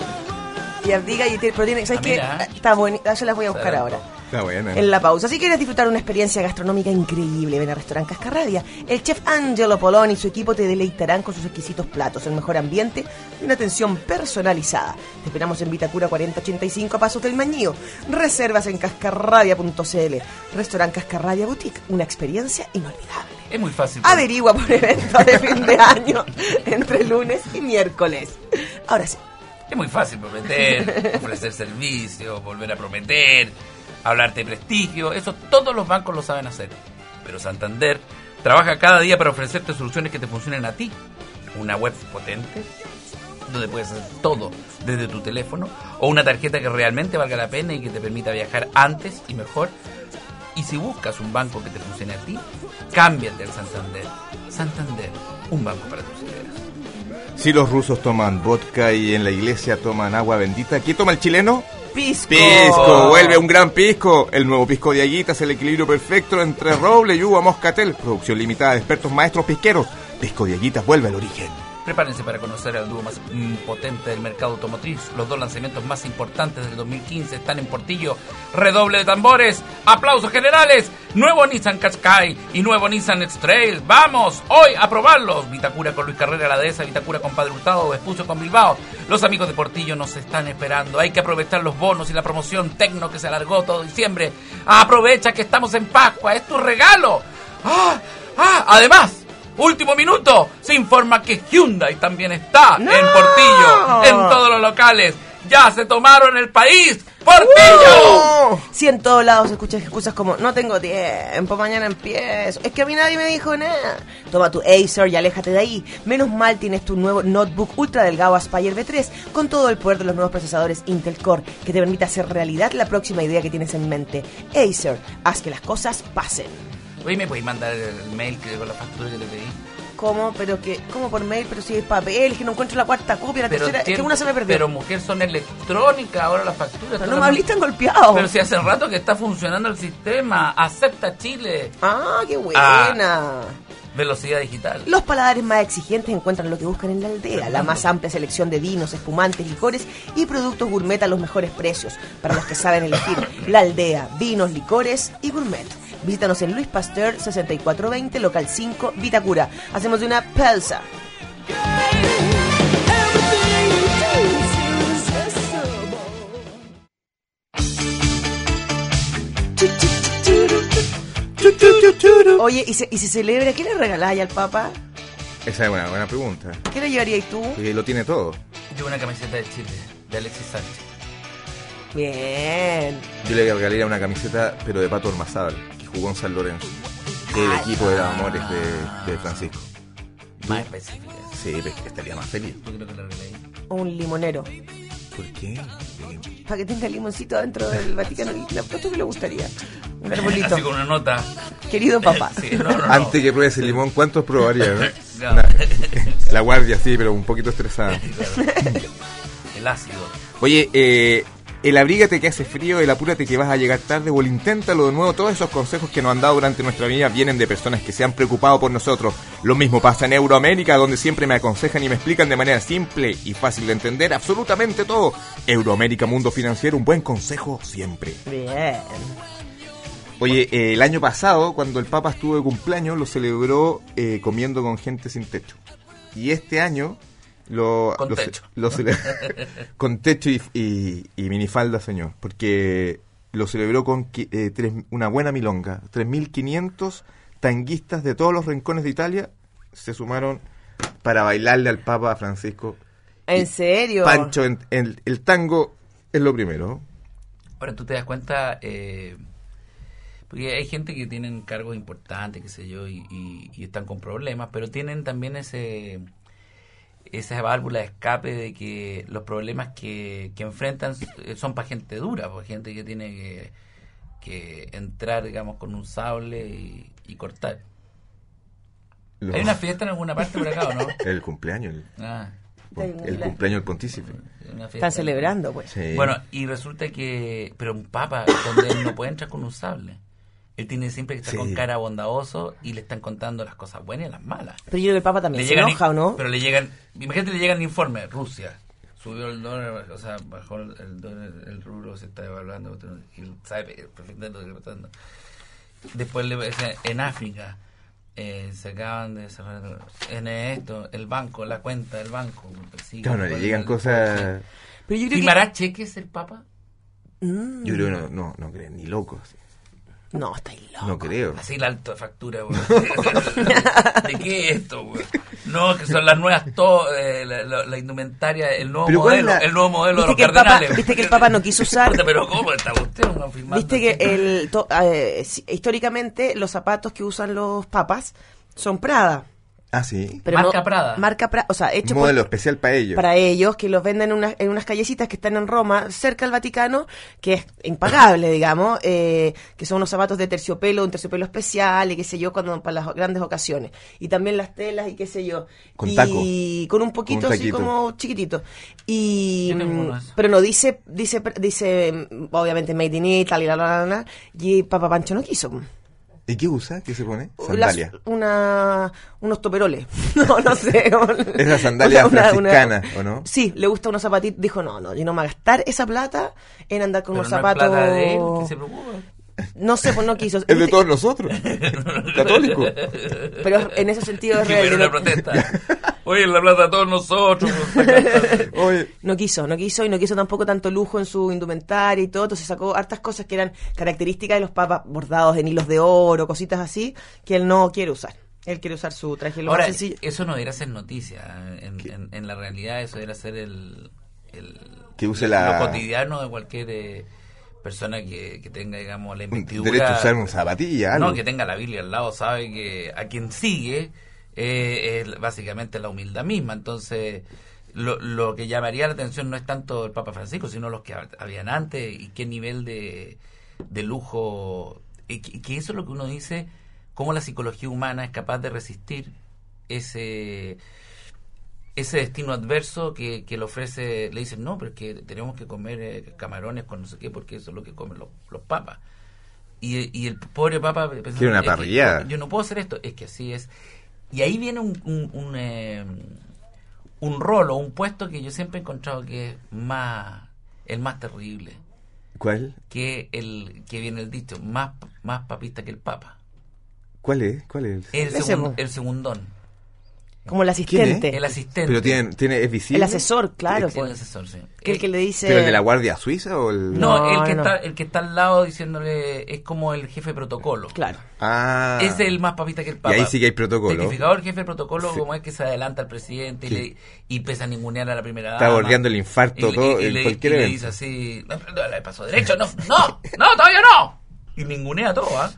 Y abdica y tiene, pero tiene, ¿sabes
Ah,
qué?
mira.
Está bonita. Yo las voy a buscar ahora.
Está buena.
En la pausa. Si quieres disfrutar una experiencia gastronómica increíble, ven a Restaurante Cascarrabia. El chef Angelo Poloni y su equipo te deleitarán con sus exquisitos platos, el mejor ambiente y una atención personalizada. Te esperamos en Vitacura cuarenta ochenta y cinco a Pasos del Mañío. Reservas en cascarrabia punto c l. Restaurante Cascarrabia Boutique, una experiencia inolvidable.
Es muy fácil.
Averigua por eventos de fin de año entre lunes y miércoles. Ahora sí.
Es muy fácil prometer, ofrecer servicio, volver a prometer, hablarte de prestigio. Eso todos los bancos lo saben hacer. Pero Santander trabaja cada día para ofrecerte soluciones que te funcionen a ti. Una web potente, donde puedes hacer todo desde tu teléfono, o una tarjeta que realmente valga la pena y que te permita viajar antes y mejor. Y si buscas un banco que te funcione a ti, cámbiate al Santander. Santander, un banco para tus ideas.
Si los rusos toman vodka y en la iglesia toman agua bendita, ¿qué toma el chileno?
Pisco.
Pisco, vuelve un gran pisco. El nuevo pisco de Aguita es el equilibrio perfecto entre roble y uva moscatel. Producción limitada de expertos maestros pisqueros. Pisco de Aguita vuelve al origen.
Prepárense para conocer al dúo más mm, potente del mercado automotriz. Los dos lanzamientos más importantes del dos mil quince están en Portillo. Redoble de tambores, aplausos generales. Nuevo Nissan Qashqai y nuevo Nissan X-Trail. ¡Vamos! Hoy a probarlos. Vitacura con Luis Carrera, la dehesa, Vitacura con Padre Hurtado, Vespucio con Bilbao. Los amigos de Portillo nos están esperando. Hay que aprovechar los bonos y la promoción Tecno que se alargó todo diciembre. Aprovecha que estamos en Pascua. ¡Es tu regalo! ¡Ah! ¡Ah! Además, último minuto, se informa que Hyundai también está ¡no! en Portillo, en todos los locales. ¡Ya se tomaron el país! ¡Portillo!
¡Uh! Si en todos lados escuchas excusas como no tengo tiempo, mañana empiezo, es que a mí nadie me dijo nada. Toma tu Acer y aléjate de ahí. Menos mal tienes tu nuevo notebook ultra delgado Aspire V tres con todo el poder de los nuevos procesadores Intel Core que te permite hacer realidad la próxima idea que tienes en mente. Acer, haz que las cosas pasen.
Oye, ¿me podéis mandar el mail que con la factura que te pedí?
¿Cómo? Pero que, ¿cómo por mail? Pero si es papel, es que no encuentro la cuarta copia, la
pero
tercera,
tiene,
es que una se me perdió.
Pero mujer, son electrónicas ahora las facturas.
Pero no me habliste tan golpeado.
Pero si hace rato que está funcionando el sistema. Acepta Chile.
Ah, qué buena.
Ah, velocidad digital.
Los paladares más exigentes encuentran lo que buscan en la aldea. La más amplia selección de vinos, espumantes, licores y productos gourmet a los mejores precios. Para los que saben elegir. La aldea, vinos, licores y gourmet. Visítanos en Luis Pasteur sesenta y cuatro veinte, local cinco, Vitacura. Hacemos de una pelsa. Oye, ¿y se, y se celebra? ¿Qué le regaláis al Papa?
Esa es una buena pregunta.
¿Qué le llevarías tú?
Eh, lo tiene todo.
Yo una camiseta de Chile, de Alexis Sánchez.
Bien.
Yo le regalaría una camiseta, pero de Pato Ormazábal, que jugó en San Lorenzo, que es el equipo de los amores de, de Francisco.
Más específica.
Sí, pues, estaría más feliz.
¿Tú creo que le regalé?
Un limonero.
¿Por qué?
Para que tenga limoncito dentro del Vaticano. ¿Le apuesto que le gustaría? Un arbolito.
Así con una nota.
Querido papá.
Sí, no, no, no.
Antes que pruebes el limón, ¿cuántos probaría? ¿No?
No.
Una- la guardia, sí, pero un poquito estresada.
El ácido.
Oye, eh, el abrígate que hace frío, el apúrate que vas a llegar tarde o el inténtalo de nuevo. Todos esos consejos que nos han dado durante nuestra vida vienen de personas que se han preocupado por nosotros. Lo mismo pasa en Euroamérica, donde siempre me aconsejan y me explican de manera simple y fácil de entender absolutamente todo. Euroamérica Mundo Financiero, un buen consejo siempre.
Bien.
Oye, eh, el año pasado, cuando el Papa estuvo de cumpleaños, lo celebró eh, comiendo con gente sin techo. Y este año lo,
Con
lo, ce-
techo.
lo cele- con techo y, y, y minifalda, señor. Porque lo celebró con qui- eh, tres, una buena milonga. tres mil quinientos tanguistas de todos los rincones de Italia se sumaron para bailarle al Papa Francisco.
¿En
Y
serio?
Pancho, en, en- el tango es lo primero.
Ahora tú te das cuenta, eh, porque hay gente que tienen cargos importantes, qué sé yo, y, y, y están con problemas, pero tienen también ese esa válvula de escape de que los problemas que, que enfrentan son para gente dura, para gente que tiene que, que entrar, digamos, con un sable y, y cortar.
Los-
¿Hay una fiesta en alguna parte por acá o no?
El cumpleaños, el,
Ah,
el cumpleaños del pontífice.
una fiesta.
Están celebrando, pues.
Sí.
Bueno, y resulta que... Pero un papa, donde él no puede entrar con un sable. Él tiene siempre que estar
Sí.
con cara bondadoso y le están contando las cosas buenas y las malas.
Pero yo creo que el Papa también
Le
se
llegan
enoja, ¿o no?
Pero le llegan... Imagínate, le llegan informes. Rusia subió el dólar, o sea, bajó el, el dólar, el rublo se está devaluando. Y él sabe perfectamente lo que está pasando. Después, le, en África, eh, se acaban de cerrar... En esto, el banco, la cuenta del banco. Sí,
Claro, no, le
el-
llegan
el-
cosas...
Pero yo creo que...
¿Firmará cheques el papa?
Mm,
Yo creo que no, no, no creen ni locos.
no, estáis loco.
No creo.
Así la alta factura, güey. ¿De qué es esto, güey? No, que son las nuevas, to eh, la, la, la indumentaria, el nuevo
Pero ¿cuál es
modelo,
la-
el nuevo modelo de
¿Viste
los
que, el Papa,
cardenales.
viste que el Papa no quiso usar...
Puta, pero ¿cómo está usted no firmando?
Viste que el to- eh, si- históricamente los zapatos que usan los papas son Prada.
Ah, sí.
Pero
Marca
no-
Prada.
Marca Prada, o sea, hecho
Un modelo
por,
especial para ellos.
para ellos, que los venden en, unas en unas callecitas que están en Roma, cerca del Vaticano, que es impagable, digamos, eh, que son unos zapatos de terciopelo, un terciopelo especial, y qué sé yo, cuando para las grandes ocasiones. Y también las telas y qué sé yo.
Con
y
taco.
con un poquito
Con un
así
taquito.
como chiquitito. Y
Yo tengo
mm,
uno de esos.
pero no dice, dice, dice, mm, obviamente made in Italy, la, la, la, la, y Papa Pancho no quiso.
¿Y qué usa? ¿Qué se pone? Sandalia.
Las, una, unos toperoles. No, no sé.
Es la sandalia
una,
franciscana,
una,
¿o no?
Sí, le gusta unos zapatitos. Dijo, no, no, yo no me voy a gastar esa plata en andar con
Pero
unos
no
zapatos.
es plata de él, que se preocupa.
No sé, pues no quiso.
Es de todos nosotros, católicos.
Pero en ese sentido es
Que
real.
era una
no-
protesta. Oye, la plata de todos nosotros.
Oye,
No quiso, no quiso y no quiso tampoco tanto lujo en su indumentaria y todo, entonces sacó hartas cosas que eran características de los papas, bordados en hilos de oro, cositas así, que él no quiere usar. Él quiere usar su traje lo
Ahora,
más sencillo.
eso no debería ser noticia. En, en, en la realidad eso debería ser el, el
Que use la-
lo cotidiano de cualquier eh, persona que, que tenga, digamos, la
un
investidura.
derecho a usar un zapatilla, algo.
No, que tenga la Biblia al lado, sabe que a quien sigue eh, es básicamente la humildad misma. Entonces, lo, lo que llamaría la atención no es tanto el Papa Francisco, sino los que habían antes y qué nivel de, de lujo. Y que, que eso es lo que uno dice, cómo la psicología humana es capaz de resistir ese ese destino adverso que, que le ofrece. Le dicen, no, pero es que tenemos que comer eh, camarones con no sé qué, porque eso es lo que comen los, los papas. Y, y el pobre papa pensando,
Quiere una
es que
parrillada.
yo, yo no puedo hacer esto, es que así es. Y ahí viene un un, un, eh, un rol o un puesto que yo siempre he encontrado que es más el más terrible,
¿Cuál?
que el que viene el dicho, más más papista que el papa.
¿Cuál es? ¿Cuál es?
El,
Ese,
segun-
po.
el segundón,
Como el asistente.
¿Quién
el asistente.
Pero tiene, tiene, es visible.
El asesor, claro,
Sí, el
pues.
asesor, sí.
Que el que le dice...
¿Pero el de la Guardia Suiza o el...?
No,
No,
el que
no.
está el que está al lado diciéndole es como el jefe de protocolo.
Claro.
Ah.
Es el más papista que el papa.
Y ahí sí que hay protocolo.
Testificador, jefe de protocolo,
Sí.
como es que se adelanta al presidente
Sí.
y, le, y empieza a ningunear a la primera
Está
dama.
bordeando el infarto,
Y-
todo,
y, y
en
le,
cualquier
y le
evento.
dice así, no, no, le pasó derecho, no, no, no, todavía no. Y ningunea todo, ¿ah?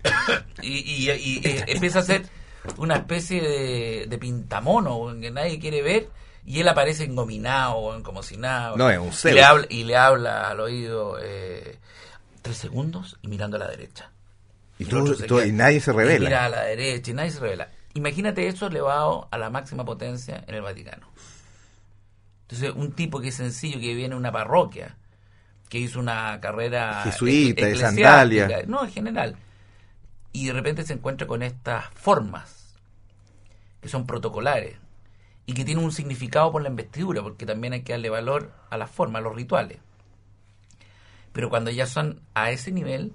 y, y, y- y empieza a hacer una especie de, de pintamono que nadie quiere ver. Y él aparece engominado, como si nada.
No, es un
y
Zeus.
le habla, y le habla al oído eh, tres segundos y mirando a la derecha.
Y,
el
todo-
otro se
todo-
queda-
y nadie se
y
revela.
mira a la derecha y nadie se revela. Imagínate eso elevado a la máxima potencia en el Vaticano. Entonces, un tipo que es sencillo, que viene de una parroquia, que hizo una carrera
Jesuita, de
eclesiástica,
sandalia.
no, en general, y de repente se encuentra con estas formas que son protocolares y que tienen un significado por la investidura, porque también hay que darle valor a las formas, a los rituales. Pero cuando ya son a ese nivel,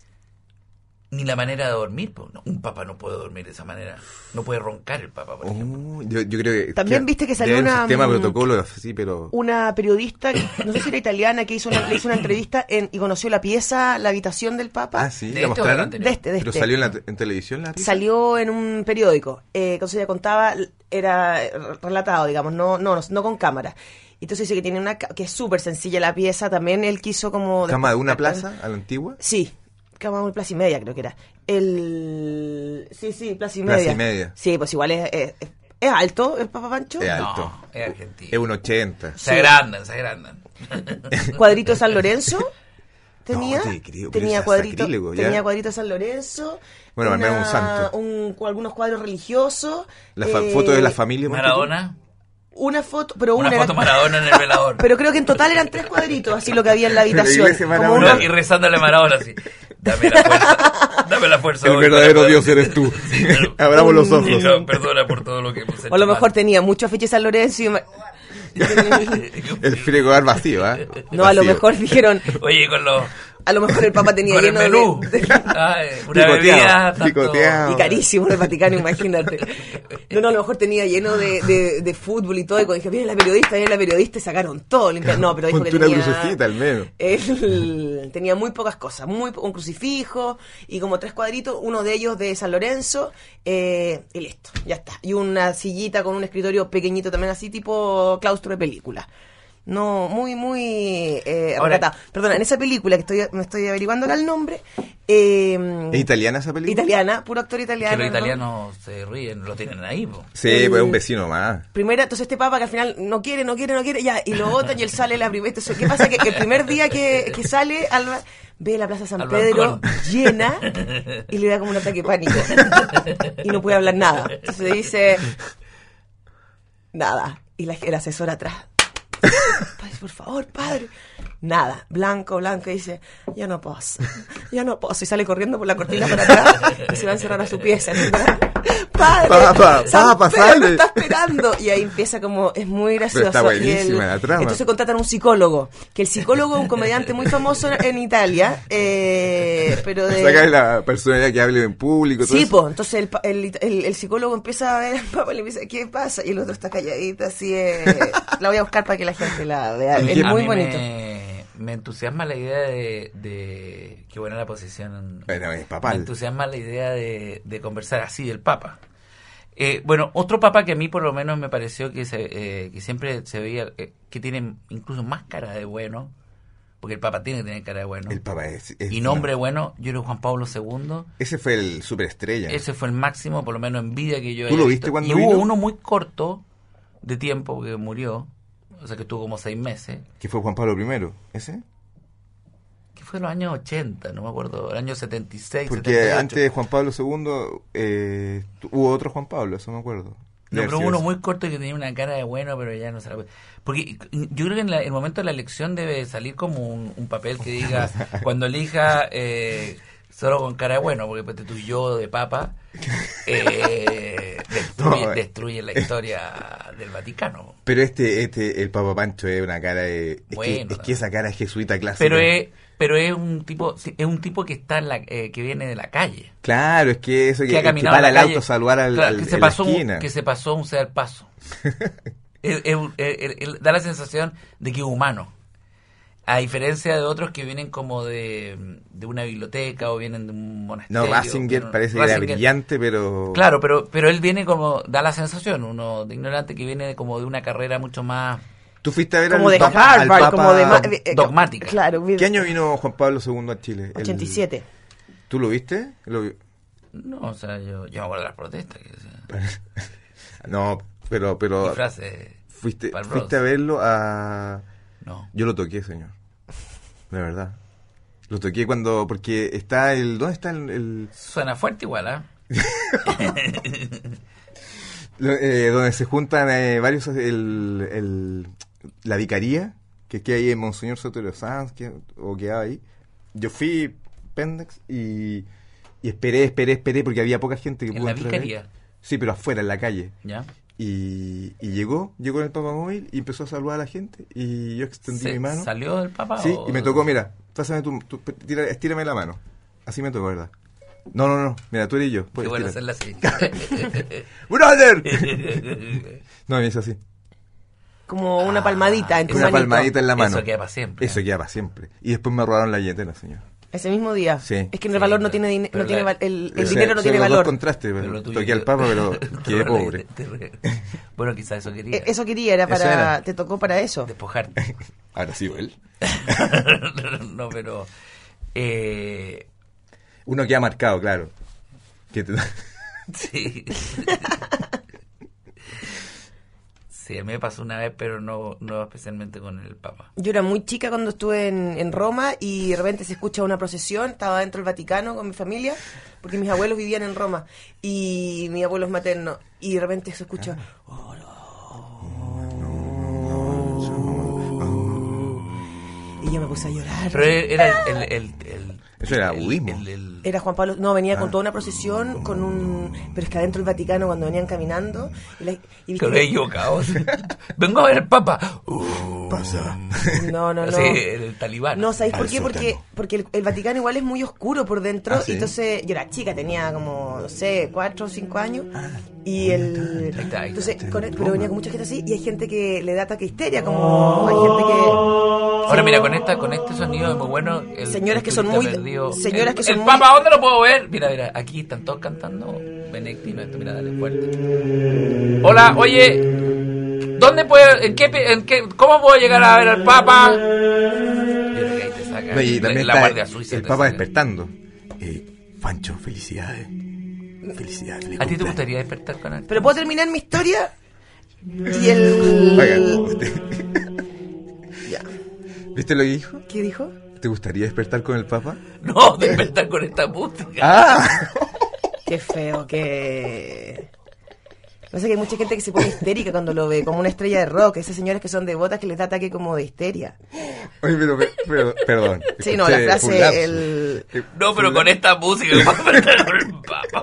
ni la manera de dormir, pues, no, un papa no puede dormir de esa manera, no puede roncar el papa, por ejemplo.
Oh, yo, yo creo que...
También viste que salió
debe haber
una,
un sistema de
mm,
protocolo así, pero...
Una periodista, no sé si era italiana, que hizo una, le hizo una entrevista en, y conoció la pieza, la habitación del Papa.
Ah, sí,
¿De
¿la
este o del
mostraron?
anterior?
De este, de
¿Pero
este.
salió en, la, en televisión la pieza?
Salió en un periódico, eh, entonces ella contaba, era relatado, digamos, no, no, no, no con cámara. Entonces dice que tiene una ca- que es súper sencilla la pieza, también él quiso como...
¿Cama de una
después-
plaza a la antigua?
Sí, cama de una plaza y media creo que era. El... Sí, sí, plaza y
Plaza
media.
y media.
Sí, pues igual es, es, es alto el Papa Pancho.
Es alto.
No, es argentino.
Es un ochenta.
Se agrandan, se agrandan.
Cuadrito de San Lorenzo. Tenía,
No, te creo, pero
tenía
es
cuadrito,
sacrílego, ya.
tenía cuadrito de San Lorenzo.
Bueno, al menos
una-
un santo.
un- algunos cuadros religiosos.
La fa-
eh,
foto de la familia. ¿no?
Maradona,
Una foto, pero
una
una,
foto
era-
Maradona en el velador.
pero creo que en total eran tres cuadritos, así lo que había en la
De la
habitación.
iglesia
Como
Maradona.
una-
No, y rezándole a Maradona así. Dame la fuerza. Dame la fuerza.
El
hoy
verdadero
para-
Dios eres tú.
Sí, pero-
Abramos los
Y
ojos.
no, perdona por todo lo que hemos hecho.
o a lo mejor
mal.
tenía mucho afiche de San Lorenzo y... ma-
El frigobar vacío, ¿ah?
No, a lo
Vacío.
mejor dijeron,
Oye, con los.
a lo mejor el Papa tenía
Con el
lleno
menú.
de... de-
Ay, una
Picoteado,
bebida. Tanto...
picoteado.
Y carísimo en el Vaticano, imagínate. No, no, a lo mejor tenía lleno de, de, de fútbol y todo. Y cuando dije, viene la periodista, viene la periodista, y sacaron todo. limpia- No, pero dijo que
Ponte una
tenía...
crucecita al menos.
Él tenía muy pocas cosas, muy po- un crucifijo y como tres cuadritos, uno de ellos de San Lorenzo, eh, y listo, ya está. Y una sillita con un escritorio pequeñito también, así tipo claustro de película. No, muy, muy eh,
Ahora-
recatado. Perdona, en esa película que estoy me estoy averiguando acá el nombre, eh,
¿Es italiana esa película?
italiana, puro actor italiano.
Que los
¿no?
italianos se ríen, lo tienen ahí, po.
Sí,
El-
pues es un vecino más.
Primera, entonces este papa que al final no quiere, no quiere, no quiere, ya, y lo votan y él sale la primera. Entonces, ¿qué pasa? Que el primer día que, que sale, al, ve la Plaza San
Al
Pedro
balcón.
llena y le da como un ataque de pánico. Y no puede hablar nada. Entonces dice, nada. Y la, el asesor atrás. Padre, por favor, padre. Nada, blanco, blanco, y dice, yo no puedo, yo no puedo. Y sale corriendo por la cortina para atrás y se va a encerrar a su pieza. Padre,
Papá,
San
papá,
Pedro
sale.
está esperando. Y ahí empieza como, es muy gracioso.
Pero está buenísima
Y el-
la trama.
Entonces contratan un psicólogo, que el psicólogo es un comediante muy famoso en Italia, eh, pero de...
Saca la personalidad que hable en público. todo
Sí,
eso.
pues, entonces el, pa- el, el, el psicólogo empieza a ver al papá y le dice, ¿qué pasa? Y el otro está calladito, así, eh, la voy a buscar para que la gente la vea.
A mí
Es
que-
A
muy
mí
bonito.
Me, me entusiasma la idea de, de... Qué buena la posición.
Bueno, es
Me
papal.
entusiasma la idea de, de conversar así del Papa. Eh, bueno, otro Papa que a mí por lo menos me pareció que, se, eh, que siempre se veía, eh, que tiene incluso más cara de bueno, porque el Papa tiene que tener cara de bueno,
El Papa es... es
y nombre bueno, yo creo Juan Pablo segundo.
Ese fue el superestrella.
Ese fue el máximo, por lo menos en vida que yo
¿Tú
haya
lo
visto.
viste cuando
Y
vino?
hubo uno muy corto de tiempo que murió, o sea que estuvo como seis meses,
Que fue Juan Pablo primero. ¿Ese?
que fue en los años ochenta, no me acuerdo, el año setenta y seis,
Porque
setenta y ocho.
antes de Juan Pablo segundo eh, tu- hubo otro Juan Pablo, eso me acuerdo.
No,
Debe
pero
ser
uno
ese.
muy corto que tenía una cara de bueno, pero ya no se la... Porque yo creo que en la- el momento de la elección debe salir como un, un papel que diga, cuando elija eh, solo con cara de bueno, porque pues, tú y yo de papa, eh, destruye,
No, eh.
destruye la historia del Vaticano.
Pero este, este, el Papa Pancho es una cara de... Es,
Bueno,
que, es que esa cara es jesuita clásica.
Pero es, pero es un tipo, sí, es un tipo que está en la, eh, que viene de la calle.
Claro, es que eso que,
Que ha
el que
caminado
para
en
el
la
auto
calle.
a saludar al,
Claro,
al-
que se
en la
pasó un-
esquina.
que se pasó un sea al paso. Es- es un- es- es- es- da la sensación de que es humano, a diferencia de otros que vienen como de, de una biblioteca o vienen de un monasterio.
No, Ratzinger
pero-
parece que era
Ratzinger-
brillante, pero...
Claro, pero pero él viene como, da la sensación, uno de ignorante que viene de como de una carrera mucho más...
¿Tú fuiste a ver
Como
al
de
Papa, al
Harvard,
Papa-
como de... ma-
dog-
eh,
dogmática.
Claro, vi-
¿Qué año vino Juan Pablo segundo a Chile? El-
ochenta y siete.
¿Tú lo viste? Lo vi-
No, o sea, yo, yo me acuerdo de las protestas. Que, o sea,
No, pero... pero
mi frase...
fuiste,
para el
fuiste a
Bros.
verlo a...
No.
Yo lo toqué, señor. De verdad. Lo toqué cuando... Porque está el... ¿Dónde está el...? el-
Suena fuerte igual, ¿ah?
lo- eh, donde se juntan eh, varios... El, el- la vicaría, que queda ahí en Monseñor Sotero Sanz, que, o quedaba ahí. Yo fui Pendex y, y esperé, esperé, esperé, porque había poca gente que
En
pudo
la
entrar.
vicaría.
Sí, pero afuera, en la calle.
¿Ya?
Y, y llegó, llegó en el papamóvil y empezó a saludar a la gente y yo extendí
¿Se-
mi mano.
¿Salió del Papa?
Sí,
o-
y me tocó, mira, pásame tu, tu- tira- estírame la mano. Así me tocó, ¿verdad? No, no, no, mira, tú eres yo.
Qué
Pues,
bueno
estira.
hacerla así.
¡Brother! No, me hizo así.
Como una palmadita en tu
Una
manito.
palmadita en la mano.
Eso queda para siempre.
Eso queda para siempre. Y después me robaron la billetera, señor.
Ese mismo día.
Sí.
Es que el
Sí,
valor no
pero-
tiene, dine-
pero
no tiene
la-
val- el, el
O sea,
dinero no
son
tiene
los
valor.
dos contrastes,
Pero
pero
lo tuyo
toqué al
que-
Papa, pero quedé
Te-
pobre.
te- Bueno, quizás eso quería.
Eh, Eso quería, era
Eso
para...
era.
Te tocó para eso.
Despojarte.
Ahora sí, él.
No, pero... Eh,
Uno queda marcado, claro. Que te-
sí. Sí, a mí me pasó una vez, pero no, no especialmente con el Papa.
Yo era muy chica cuando estuve en, en Roma y de repente se escucha una procesión, estaba dentro del Vaticano con mi familia, porque mis abuelos vivían en Roma y mi abuelo es materno, y de repente se escucha... Y yo me puse a llorar.
Pero era el... el, el- el-
Eso era
el-
budismo.
el- el-
Era Juan Pablo, no, venía
Ah.
con toda una procesión, con un... Pero es que adentro del Vaticano cuando venían caminando... Y la- y viste
que lo
que-
he equivocado. Vengo a ver el Papa. Uh,
Pasa.
No, no, no.
Sí, el talibán.
No, ¿sabéis por
Al
qué? Porque,
sótano.
porque el, el Vaticano igual es muy oscuro por dentro.
Ah, ¿sí?
Y entonces, yo era chica, tenía como, no sé, cuatro o cinco años. Y el...
Ahí está, ahí está.
Entonces, con- pero venía con mucha gente así. Y hay gente que le da ataque de histeria, como... Hay gente que...
Ahora mira, con esta, con este sonido es muy bueno. El,
Señoras
el
que son
turista
muy-
perdido.
señoras
el,
que son
el
muy-
Papa, ¿dónde lo puedo ver? Mira, mira, aquí están todos cantando benedictino. Esto, mira, dale fuerte. Hola, oye, ¿dónde puedo, en qué, pi- en qué, cómo puedo llegar a ver al Papa? Yo creo que ahí te saca
No, y
la,
también
la
está
Guardia Suiza.
el
te
Papa
saca.
despertando. Eh, Pancho, felicidades. Felicidades. feliz
¿A ti te
cumpleaños.
gustaría despertar con él?
Pero puedo terminar mi historia. Y el...
Oigan, usted-
Ya.
¿viste lo que dijo?
¿Qué dijo?
¿Te gustaría despertar con el Papa?
No, despertar con esta música.
¡Ah!
Qué feo, que... Pasa que hay mucha gente que se pone histérica cuando lo ve, como una estrella de rock, esas señoras que son devotas que les da ataque como de histeria.
Oye, pero, pero perdón.
Sí, no, la frase, el...
No, pero con esta música, con el Papa.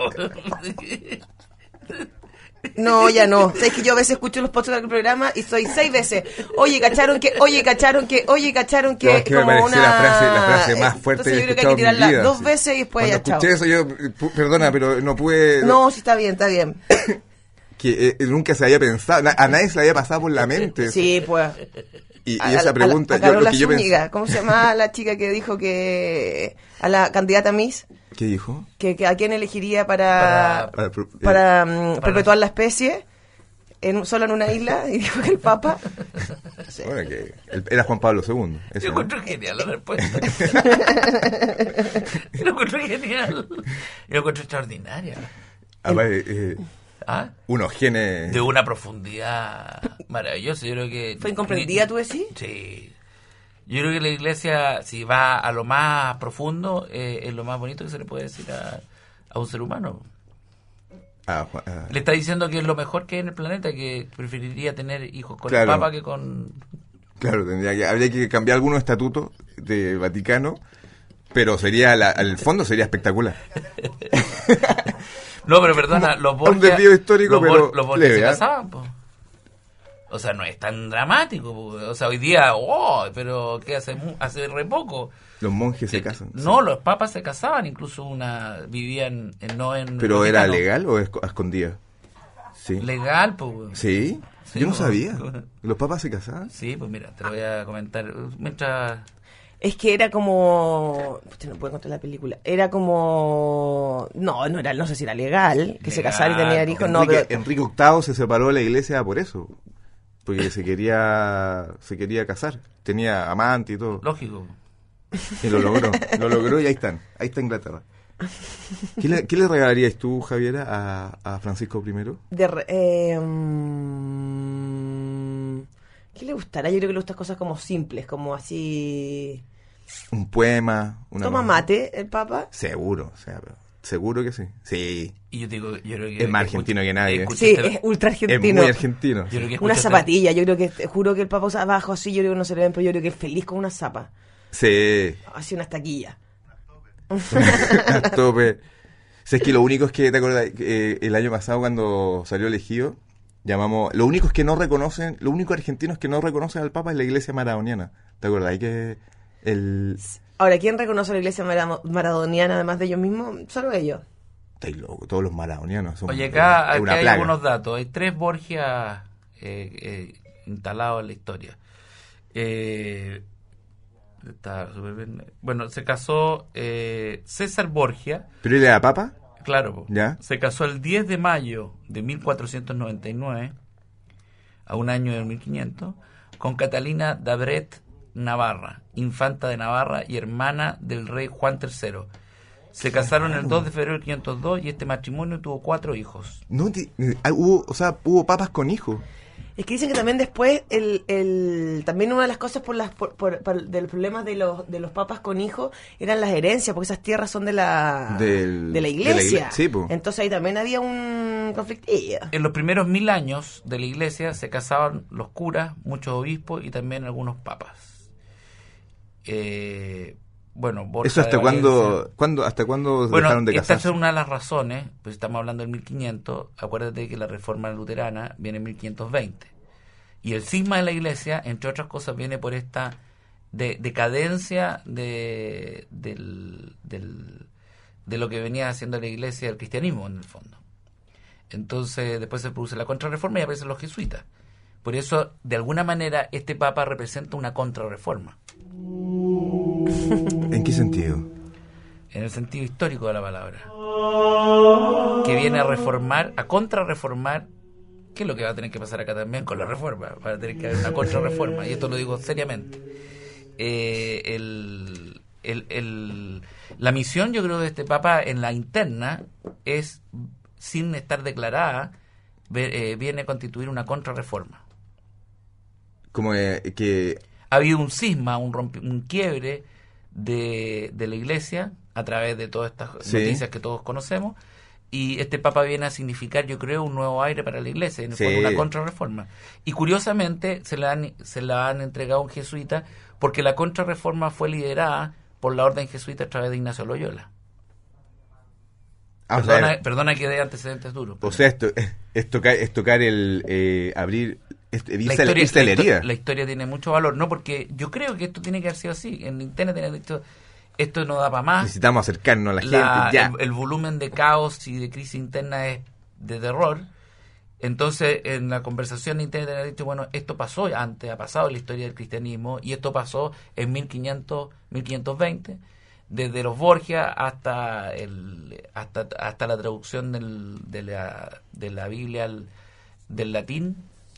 No, ya no. Sabes que yo a veces escucho los podcasts del programa y soy seis veces. Oye, cacharon que, oye, cacharon que, oye, cacharon que.
No, es que
como
me pareció
una...
la frase, la frase más fuerte
Entonces,
que
yo
he
creo que hay que
escuchado en mi
tirarla
vida,
dos
sí.
veces y después
Cuando
ya chao.
escuché eso, yo, pu- perdona, pero no pude.
No, sí está bien, está bien.
Que eh, nunca se había pensado, na- a nadie se le había pasado por la mente.
Sí, pues.
Y, y
A-
esa
a-
pregunta,
a, a
yo lo
Carola
que yo
Zúñiga,
pensé.
¿cómo se llama la chica que dijo que a la candidata Miss
¿Qué dijo?
que, que a quién elegiría para
Para-
Para, pro- eh,
para, mm, perpetuar la especie en, solo en una isla y dijo que el Papa? Sí.
Bueno, que el- era Juan Pablo segundo. ese,
Yo
¿no?
encuentro genial la respuesta. Yo lo encuentro genial. Yo lo encuentro extraordinaria.
Aparte, eh,
¿Ah?
unos genes.
De una profundidad maravillosa. Yo creo que...
¿Fue incomprendida, tú decís?
Sí. Yo creo que la iglesia, si va a lo más profundo, eh, es lo más bonito que se le puede decir a, a un ser humano.
Ah, Juan- ah.
Le está diciendo que es lo mejor que hay en el planeta, que preferiría tener hijos con
Claro.
el Papa que con...
Claro, tendría que, habría que cambiar algunos estatutos de Vaticano, pero sería, la, al fondo sería espectacular.
No, pero perdona, los
Un
Borgia...
desvío histórico,
los,
pero
Bor- los Borgia
leve,
se
¿ah?
casaban, po. O sea, no es tan dramático, po. O sea, hoy día, oh, pero que hace mu- hace re poco.
Los monjes se
Eh,
casan.
No, los papas se casaban, incluso una vivían en, no en...
¿Pero era
Vaticano.
legal o esco- a escondidas? Sí.
Legal, pues.
¿Sí?
Sí,
Yo no
po.
sabía. ¿Los papas se casaban?
Sí, pues mira, te lo voy a comentar. Mientras...
Es que era como... Usted no puede contar la película. Era como... No, no era, no sé si era legal que se
Legal,
casara y tener hijos. No,
Enrique,
pero...
Enrique octavo se separó de la iglesia por eso. Porque se quería se quería casar. Tenía amante y todo.
Lógico.
Y lo logró. Lo logró y ahí están. Ahí está Inglaterra. ¿Qué le, qué le regalarías tú, Javiera, a, a Francisco primero?
De re- eh, mm, ¿qué le gustará? Yo creo que le gustan cosas como simples, como así...
¿Un poema? Una
¿Toma
cosa?
mate el Papa?
Seguro, o sea, pero seguro que sí. Sí.
Y yo te digo, yo creo que...
Es más argentino que nadie.
escucha-
Sí,
escuchaste-
es ultra
Es
argentino.
muy argentino.
Yo creo que
Una
escuchaste-
zapatilla, yo creo que, te juro que el Papa usa abajo así, yo creo que no se le ven, pero yo creo que es feliz con una zapa.
Sí.
Así una estaquilla.
A tope. Si es que lo único es que, ¿te acuerdas? Eh, el año pasado cuando salió elegido, llamamos... Lo único es que no reconocen, lo único argentinos que no reconocen al Papa es la iglesia maradoniana. ¿Te acuerdas? Hay que... El...
Ahora, ¿quién reconoce a la iglesia mara- maradoniana además de ellos mismos? Solo ellos.
Estáis loco, todos los maradonianos son
Oye, acá,
es
acá
una
hay
plaga.
algunos datos. Hay tres Borgia eh, eh, instalados en la historia. Eh, está súper bien. Bueno, se casó eh, César Borgia,
¿Pero él era Papa?
claro, po.
¿Ya?
Se casó el diez de mayo de mil cuatrocientos noventa y nueve, a un año del mil quinientos, con Catalina Dabret Navarra, infanta de Navarra y hermana del rey Juan tercero. Se casaron el dos de febrero de quinientos dos y este matrimonio tuvo cuatro hijos.
No, ti- eh, ah, hubo, o sea, hubo papas con hijos.
Es que dicen que también después, el, el también una de las cosas por las por, por- por- de los problemas de los de los papas con hijos eran las herencias, porque esas tierras son de la
Del-
de la
de la
iglesia.
igle- sí, po.
Entonces ahí también había un conflictillo.
En los primeros mil años de la iglesia se casaban los curas, muchos obispos y también algunos papas. Eh, bueno, Borja
¿Eso hasta
de
cuándo,
Valencia.
cuándo, hasta cuándo
Bueno,
dejaron de
esta
casarse?
es una de las razones, pues estamos hablando del mil quinientos, acuérdate que la reforma luterana viene en mil quinientos veinte. Y el cisma de la iglesia, entre otras cosas, viene por esta de, decadencia de, del, del, de lo que venía haciendo la iglesia, el cristianismo en el fondo. Entonces después se produce la contrarreforma y aparecen los jesuitas. Por eso, de alguna manera, este papa representa una contrarreforma.
¿En qué sentido?
En el sentido histórico de la palabra. Que viene a reformar, a contrarreformar, que es lo que va a tener que pasar acá también con la reforma. Va a tener que haber una contrarreforma, y esto lo digo seriamente. Eh, el, el, el, la misión, yo creo, de este papa en la interna es, sin estar declarada, ve- eh, viene a constituir una contrarreforma.
Como eh, que...
Ha habido un cisma, un, rompi- un quiebre de, de la iglesia a través de todas estas
Sí.
noticias que todos conocemos, y este Papa viene a significar, yo creo, un nuevo aire para la Iglesia, en
Sí.
una contrarreforma. Y curiosamente se la han, se la han entregado a un jesuita, porque la contrarreforma fue liderada por la orden jesuita a través de Ignacio Loyola.
Ah, o
Perdona,
sea,
perdona que dé antecedentes duros.
o sea, esto es tocar, es tocar el eh, abrir es,
la
irse,
historia,
irse a la
la,
herida.
histo- la historia tiene mucho valor, ¿no? Porque yo creo que esto tiene que haber sido así. En internet tiene dicho, esto no da para más.
Necesitamos acercarnos a la,
La-
gente ya.
el, el volumen de caos y de crisis interna es de terror. Entonces, en la conversación de internet ha dicho, bueno, esto pasó antes, ha pasado en la historia del cristianismo, y esto pasó en mil quinientos, mil quinientos veinte, desde los Borgia hasta el hasta hasta la traducción del, de, la, de la Biblia al, del latín.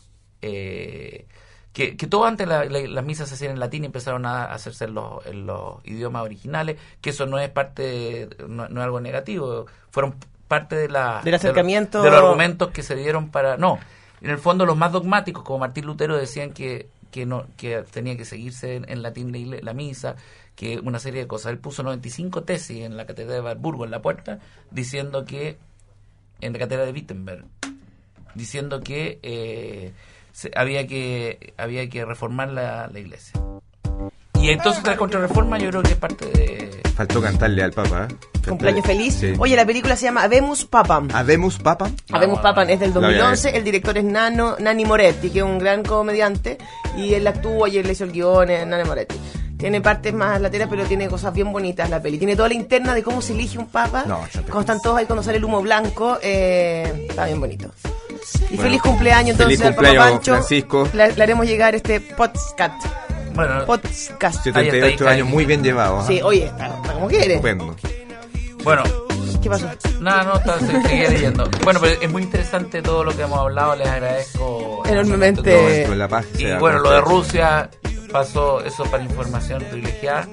Eh, que, que todo antes la, la, las misas se hacían en latín y empezaron a hacerse en los, en los idiomas originales, que eso no es parte de- no, no es algo negativo, fueron parte de la
Del acercamiento.
de, los- de los argumentos que se dieron para no, en el fondo los más dogmáticos como Martín Lutero decían que que no que tenía que seguirse en, en latín la, igle- la misa, que una serie de cosas. Él puso noventa y cinco tesis en la catedral de Warburgo, en la puerta, diciendo que en la catedral de Wittenberg, diciendo que eh, se- había que había que reformar la, la iglesia. Y entonces la contrarreforma yo creo que es parte de...
Faltó cantarle al Papa. ¿eh?
Cumpleaños feliz.
Sí.
Oye, la película se llama Habemus Papam.
¿Habemus Papa?
Habemus Papam es del
La voy a ver.
dos mil once, el director es Nano, Nanni Moretti, que es un gran comediante, y él actúa y él le hizo el guión, es Nanni Moretti. Tiene partes más laterales, pero tiene cosas bien bonitas la peli. Tiene toda la interna de cómo se elige un papa.
No, ya te-
Cuando están todos ahí, cuando sale el humo blanco, eh, está bien bonito. Y
Bueno,
feliz cumpleaños entonces
feliz
al Papa
cumpleaños,
Pancho.
Francisco.
Le, le haremos llegar este podcast.
Bueno,
Podcast.
setenta y
Ahí
ocho
está, ahí
años
está.
muy bien llevados.
Sí, oye, está, está como quiere.
Estupendo.
bueno,
¿Qué pasó?
nada, no, está, se- seguía leyendo. Bueno, pero es muy interesante todo lo que hemos hablado, les agradezco
Enormemente.
todo.
Dentro de la paz
Y
sea
bueno, lo de
perfecto.
Rusia pasó eso para información privilegiada.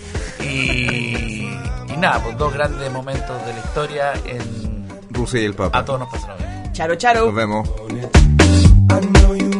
Y, y nada, pues dos grandes momentos de la historia. En,
Rusia y el Papa.
a todos nos pasaron bien.
Charo, charo.
Nos vemos.
I know you